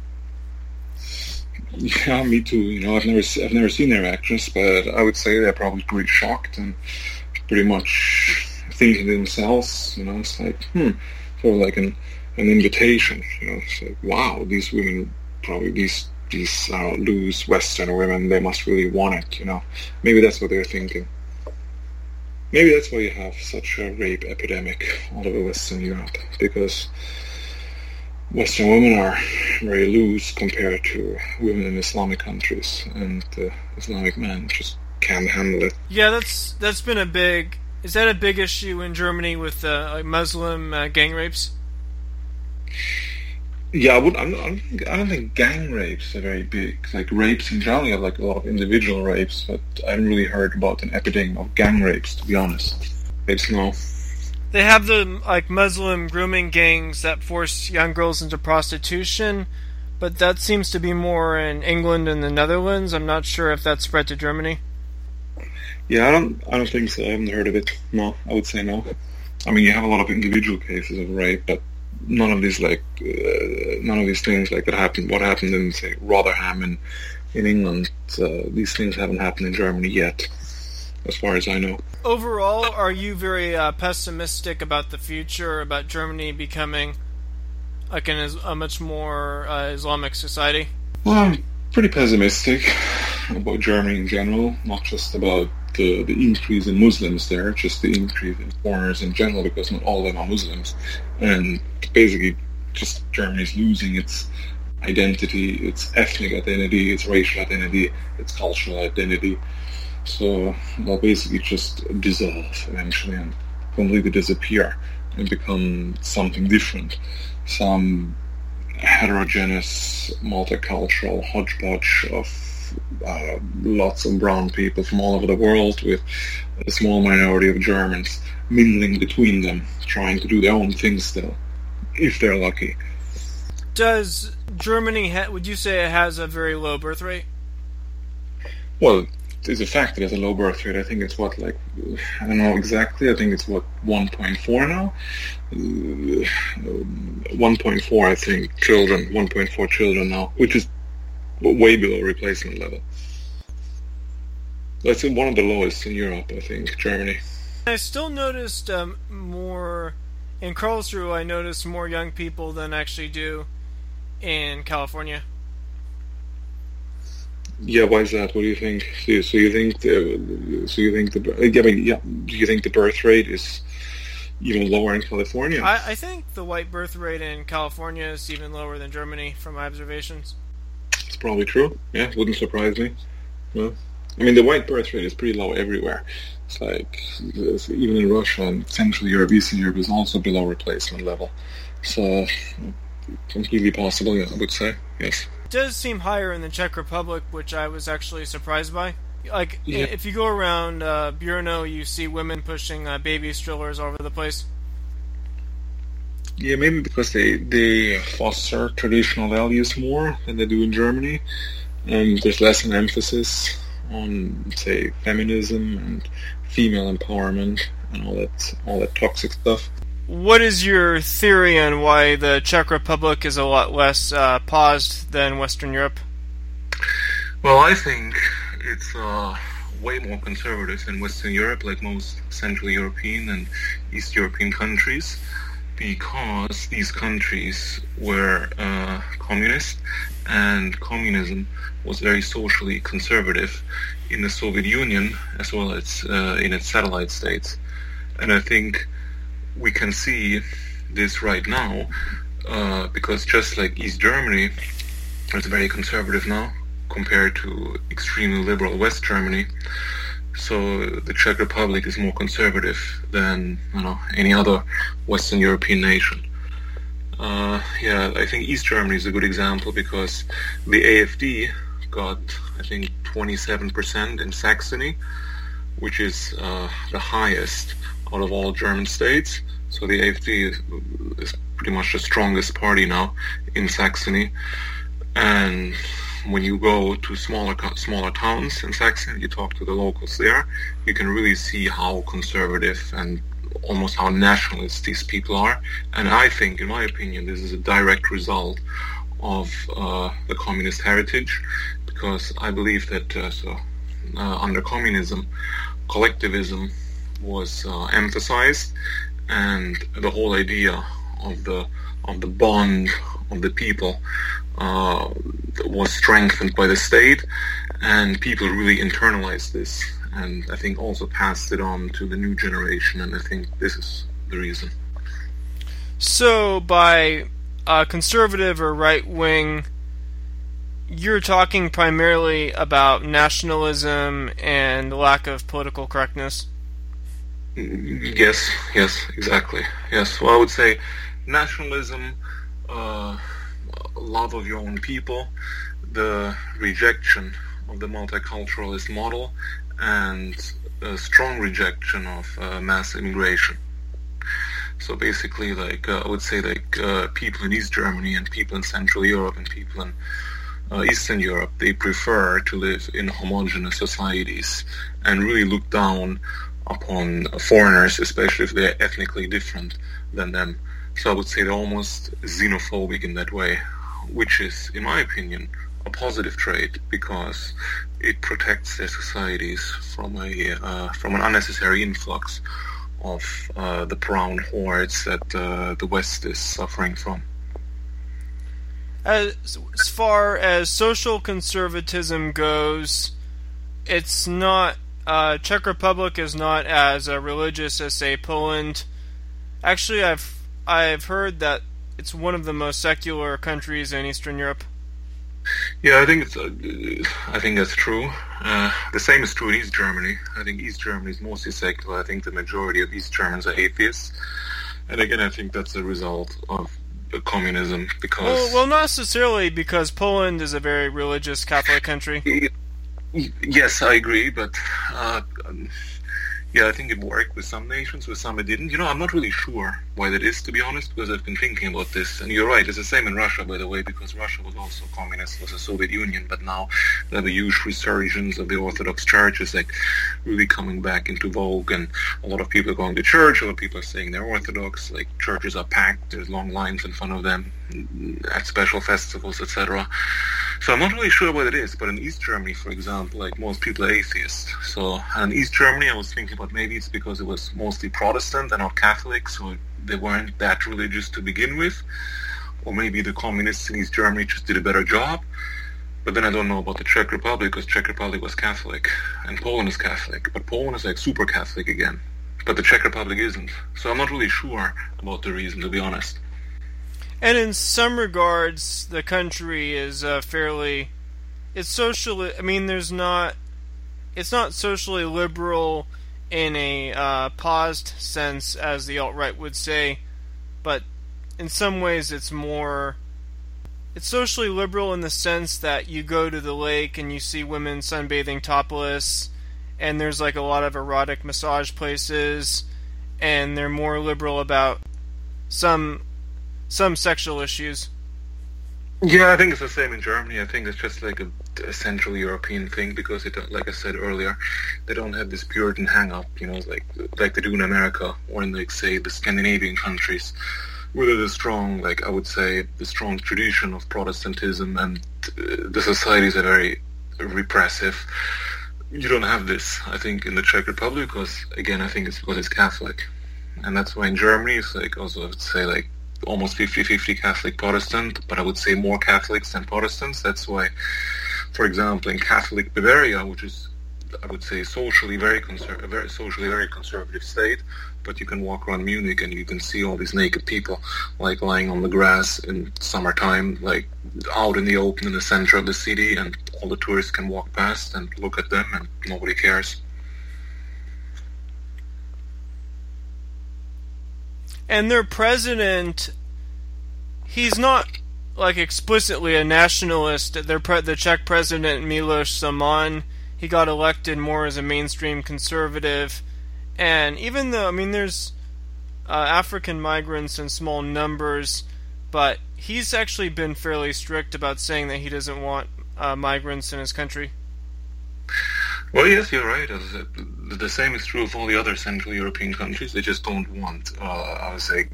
C: Yeah, me too. I've never seen their reactions, but I would say they're probably pretty shocked and pretty much thinking to themselves, it's like, sort of like an invitation, it's like, wow, these women, probably these loose Western women, they must really want it, Maybe that's what they're thinking. Maybe that's why you have such a rape epidemic all over Western Europe, because Western women are very loose compared to women in Islamic countries, and Islamic men just can't handle it.
B: Yeah, that's been a big... Is that a big issue in Germany with Muslim gang rapes?
C: Yeah, I don't think gang rapes are very big. Like rapes in general, you have like a lot of individual rapes, but I haven't really heard about an epidemic of gang rapes, to be honest. Rapes, no.
B: They have the Muslim grooming gangs that force young girls into prostitution, but that seems to be more in England and the Netherlands. I'm not sure if that's spread to Germany.
C: Yeah, I don't think so. I haven't heard of it. No, I would say no. I mean, you have a lot of individual cases of rape, but none of these things like that happened. What happened in, say, Rotherham in England? These things haven't happened in Germany yet, as far as I know.
B: Overall, are you very pessimistic about the future, about Germany becoming like a much more Islamic society?
C: Well, I'm pretty pessimistic about Germany in general, not just about the increase in Muslims there, just the increase in foreigners in general, because not all of them are Muslims. And basically, just Germany's losing its identity, its ethnic identity, its racial identity, its cultural identity. So they'll basically just dissolve eventually and completely disappear and become something different. Some heterogeneous, multicultural hodgepodge of lots of brown people from all over the world with a small minority of Germans mingling between them, trying to do their own thing still, if they're lucky.
B: Does Germany, would you say it has a very low birth rate?
C: Well, it's a fact that it has a low birth rate. I think it's I don't know exactly, I think it's 1.4 now? 1.4, I think, 1.4 children now, which is way below replacement level. That's one of the lowest in Europe, I think, Germany.
B: I still noticed more, in Karlsruhe, I noticed more young people than I actually do in California.
C: Yeah, why is that? What do you think? Do you think the birth rate is even lower in California?
B: I think the white birth rate in California is even lower than Germany from my observations.
C: It's probably true. Yeah, wouldn't surprise me. No. I mean, the white birth rate is pretty low everywhere. It's like, even in Russia and Central Europe, Eastern Europe is also below replacement level. So, completely possible, I would say, yes.
B: It does seem higher in the Czech Republic, which I was actually surprised by. Like, yeah. If you go around Brno, you see women pushing baby strollers all over the place.
C: Yeah, maybe because they foster traditional values more than they do in Germany, and there's less an emphasis on, say, feminism and female empowerment and all that toxic stuff.
B: What is your theory on why the Czech Republic is a lot less paused than Western Europe?
C: Well, I think it's way more conservative than Western Europe, like most Central European and East European countries, because these countries were communist, and communism was very socially conservative in the Soviet Union as well as in its satellite states. And I think we can see this right now because just like East Germany is very conservative now compared to extremely liberal West Germany, so the Czech Republic is more conservative than any other Western European nation. I think East Germany is a good example because the AfD got, I think, 27% in Saxony, which is the highest out of all German states. So the AfD is pretty much the strongest party now in Saxony. And when you go to smaller towns in Saxony, you talk to the locals there, you can really see how conservative and almost how nationalist these people are. And I think, in my opinion, this is a direct result of the communist heritage, because I believe that under communism, collectivism was emphasized, and the whole idea of the bond of the people was strengthened by the state, and people really internalized this, and I think also passed it on to the new generation, and I think this is the reason.
B: So by conservative or right wing, you're talking primarily about nationalism and the lack of political correctness?
C: Yes, exactly. Yes, well, I would say nationalism, love of your own people, the rejection of the multiculturalist model, and a strong rejection of mass immigration. So basically, I would say, people in East Germany and people in Central Europe and people in Eastern Europe, they prefer to live in homogeneous societies and really look down upon foreigners, especially if they're ethnically different than them. So I would say they're almost xenophobic in that way, which is, in my opinion, a positive trait because it protects their societies from an unnecessary influx of the brown hordes that the West is suffering from.
B: As far as social conservatism goes, it's not. Czech Republic is not as religious as, say, Poland. Actually, I've heard that it's one of the most secular countries in Eastern Europe.
C: Yeah, I think that's true. The same is true in East Germany. I think East Germany is mostly secular. I think the majority of East Germans are atheists. And again, I think that's a result of the communism, because...
B: Well, not necessarily, because Poland is a very religious Catholic country.
C: Yes, I agree, but yeah, I think it worked with some nations, with some it didn't. I'm not really sure why that is, to be honest, because I've been thinking about this. And you're right, it's the same in Russia, by the way, because Russia was also communist, was the Soviet Union, but now they have a huge resurgence of the Orthodox Church. It's like really coming back into vogue, and a lot of people are going to church, a lot of people are saying they're Orthodox, like churches are packed, there's long lines in front of them at special festivals, etc. So I'm not really sure what it is, but in East Germany, for example, like most people are atheists. So in East Germany, I was thinking about maybe it's because it was mostly Protestant and not Catholic, so they weren't that religious to begin with. Or maybe the communists in East Germany just did a better job. But then I don't know about the Czech Republic, because Czech Republic was Catholic, and Poland is Catholic. But Poland is like super Catholic again. But the Czech Republic isn't. So I'm not really sure about the reason, to be honest.
B: And in some regards, the country is fairly... It's socially... I mean, it's not socially liberal in a paused sense, as the alt-right would say, but in some ways it's more... It's socially liberal in the sense that you go to the lake and you see women sunbathing topless, and there's like a lot of erotic massage places, and they're more liberal about some sexual issues.
C: Yeah, I think it's the same in Germany. I think it's just like a Central European thing, because like I said earlier, they don't have this Puritan hang-up, like they do in America, or in, like, say, the Scandinavian countries, where there's a strong, like, I would say, the strong tradition of Protestantism, and the societies are very repressive. You don't have this, I think, in the Czech Republic, because, again, I think it's because it's Catholic. And that's why in Germany, it's like, also, I would say, like, almost 50-50 Catholic Protestant, but I would say more Catholics than Protestants. That's why, for example, in Catholic Bavaria, which is, I would say, socially very conservative state, but you can walk around Munich and you can see all these naked people, like, lying on the grass in summertime, like, out in the open in the center of the city, and all the tourists can walk past and look at them, and nobody cares.
B: And their president, he's not, like, explicitly a nationalist. The Czech president, Miloš Zeman, he got elected more as a mainstream conservative. And even though, I mean, there's African migrants in small numbers, but he's actually been fairly strict about saying that he doesn't want migrants in his country.
C: Well, yes, you're right. The same is true of all the other Central European countries. They just don't want, I would say,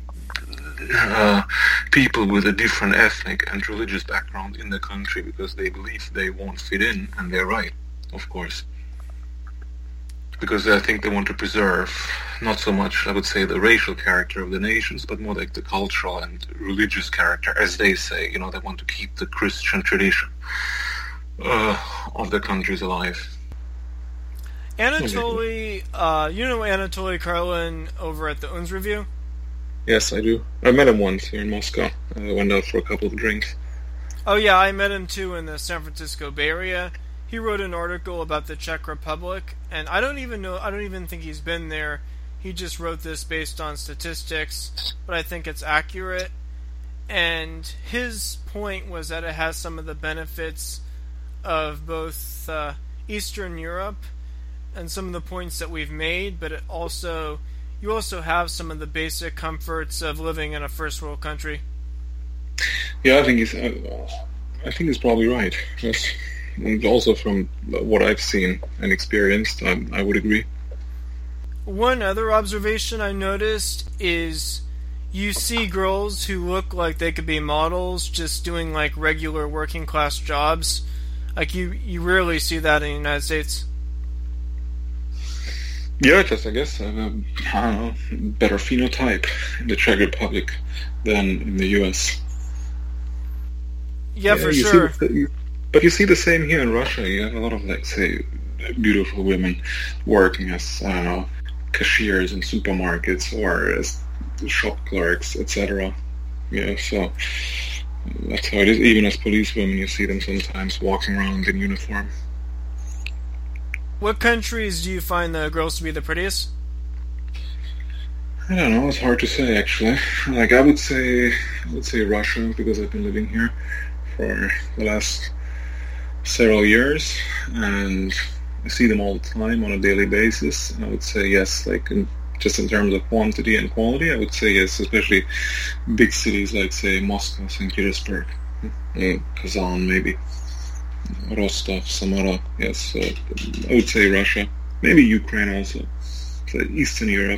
C: people with a different ethnic and religious background in the country, because they believe they won't fit in, and they're right, of course. Because I think they want to preserve not so much, I would say, the racial character of the nations, but more like the cultural and religious character, as they say. They want to keep the Christian tradition of the countries alive.
B: Anatoly, you know Anatoly Karlin over at the Unz Review?
C: Yes, I do. I met him once here in Moscow. I went out for a couple of drinks.
B: Oh yeah, I met him too in the San Francisco Bay Area. He wrote an article about the Czech Republic, and I don't even think he's been there. He just wrote this based on statistics, but I think it's accurate. And his point was that it has some of the benefits of both Eastern Europe and some of the points that we've made, but you also have some of the basic comforts of living in a first world country.
C: Yeah, I think he's probably right. Yes. And also from what I've seen and experienced, I would agree.
B: One other observation I noticed is you see girls who look like they could be models just doing like regular working class jobs. Like you rarely see that in the United States.
C: Yeah, I guess I don't know, better phenotype in the Czech Republic than in the US.
B: Yeah, for sure.
C: But you see the same here in Russia. You have a lot of, like, say, beautiful women working as, I don't know, cashiers in supermarkets or as shop clerks, etc. Yeah, so that's how it is. Even as policewomen, you see them sometimes walking around in uniform.
B: What countries do you find the girls to be the prettiest?
C: I don't know. It's hard to say actually. Like I would say Russia because I've been living here for the last several years, and I see them all the time on a daily basis. And I would say yes, like just in terms of quantity and quality, I would say yes, especially big cities like say Moscow, St. Petersburg, Kazan maybe, Rostov, Samara. Yes, I would say Russia, maybe Ukraine also, so Eastern Europe.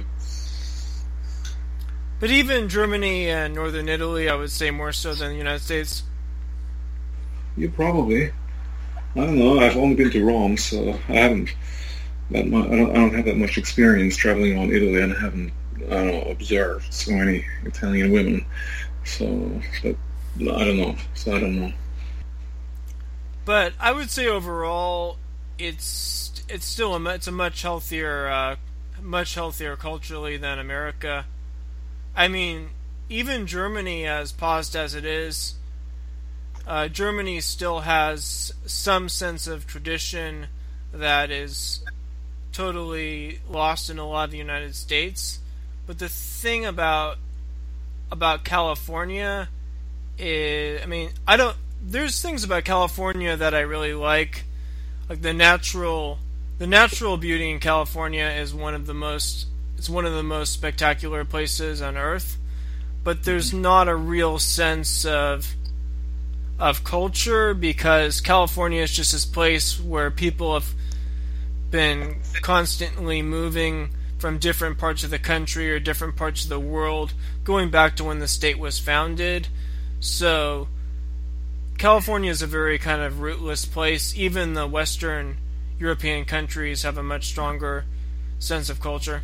B: But even Germany and Northern Italy, I would say more so than the United States.
C: You probably. I don't know. I've only been to Rome, so I haven't that much. I don't have that much experience traveling around Italy, and I haven't observed so many Italian women. So, but I don't know. So I don't know.
B: But I would say overall, it's still it's a much healthier culturally than America. I mean, even Germany, as paused as it is, Germany still has some sense of tradition that is totally lost in a lot of the United States. But the thing about California is, I mean, there's things about California that I really like the natural beauty in California is one of the most spectacular places on earth, but there's not a real sense of culture because California is just this place where people have been constantly moving from different parts of the country or different parts of the world, going back to when the state was founded. So California is a very kind of rootless place. Even the Western European countries have a much stronger sense of culture.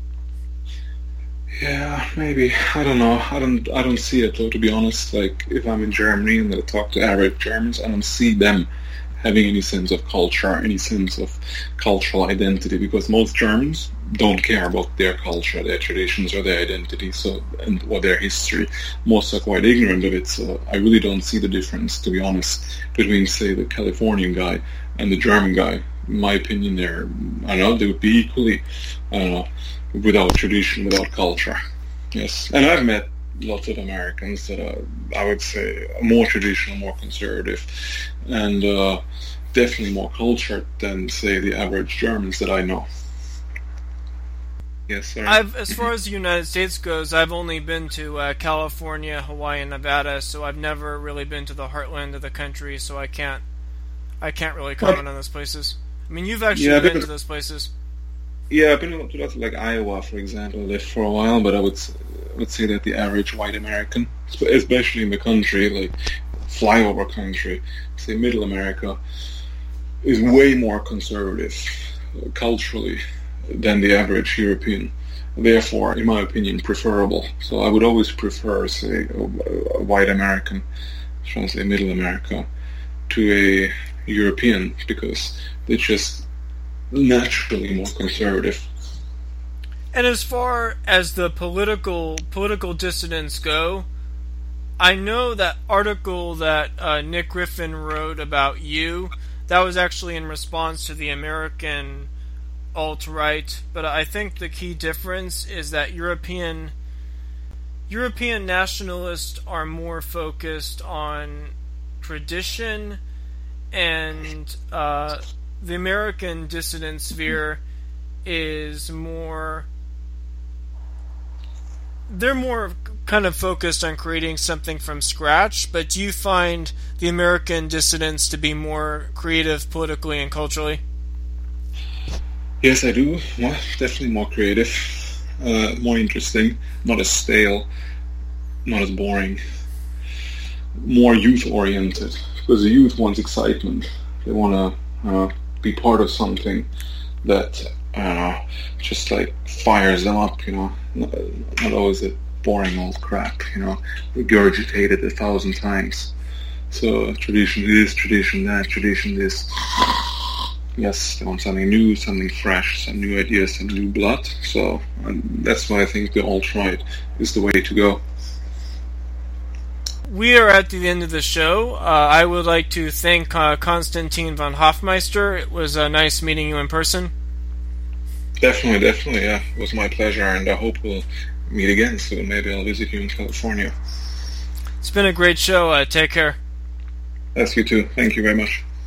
C: Yeah, maybe. I don't know. I don't see it though, to be honest. Like if I'm in Germany and I talk to average Germans, I don't see them having any sense of culture, any sense of cultural identity, because most Germans don't care about their culture, their traditions, or their identity, or their history. Most are quite ignorant of it, so I really don't see the difference, to be honest, between, say, the Californian guy and the German guy. In my opinion, they would be equally, without tradition, without culture. Yes, and I've met lots of Americans that are, I would say, more traditional, more conservative, and definitely more cultured than, say, the average Germans that I know. Yes, sir.
B: As far as the United States goes, I've only been to California, Hawaii, and Nevada, so I've never really been to the heartland of the country, so I can't really comment on those places. I mean, you've actually been to those places.
C: Yeah, I've been to places like Iowa, for example. I lived for a while, but I would say that the average white American, especially in the country, like flyover country, say Middle America, is way more conservative culturally than the average European. Therefore, in my opinion, preferable. So I would always prefer, say, a white American, trying to say Middle America, to a European, because they're just naturally more conservative.
B: And as far as the political dissidents go, I know that article that Nick Griffin wrote about you, that was actually in response to the American alt-right, but I think the key difference is that European nationalists are more focused on tradition, and the American dissident sphere is they're more kind of focused on creating something from scratch. But do you find the American dissidents to be more creative politically and culturally?
C: Yes, I do. Well, definitely more creative, more interesting, not as stale, not as boring, more youth-oriented, because the youth wants excitement. They want to be part of something that, I don't know, just like fires them up, not always a boring old crap, regurgitated 1,000 times. So tradition this, tradition that, tradition this. Yes, they want something new, something fresh, some new ideas, some new blood. So that's why I think the alt-right is the way to go.
B: We are at the end of the show. I would like to thank Konstantin von Hofmeister. It was nice meeting you in person.
C: Definitely, yeah. It was my pleasure, and I hope we'll meet again soon. Maybe I'll visit you in California.
B: It's been a great show. Take care.
C: Yes, you too. Thank you very much.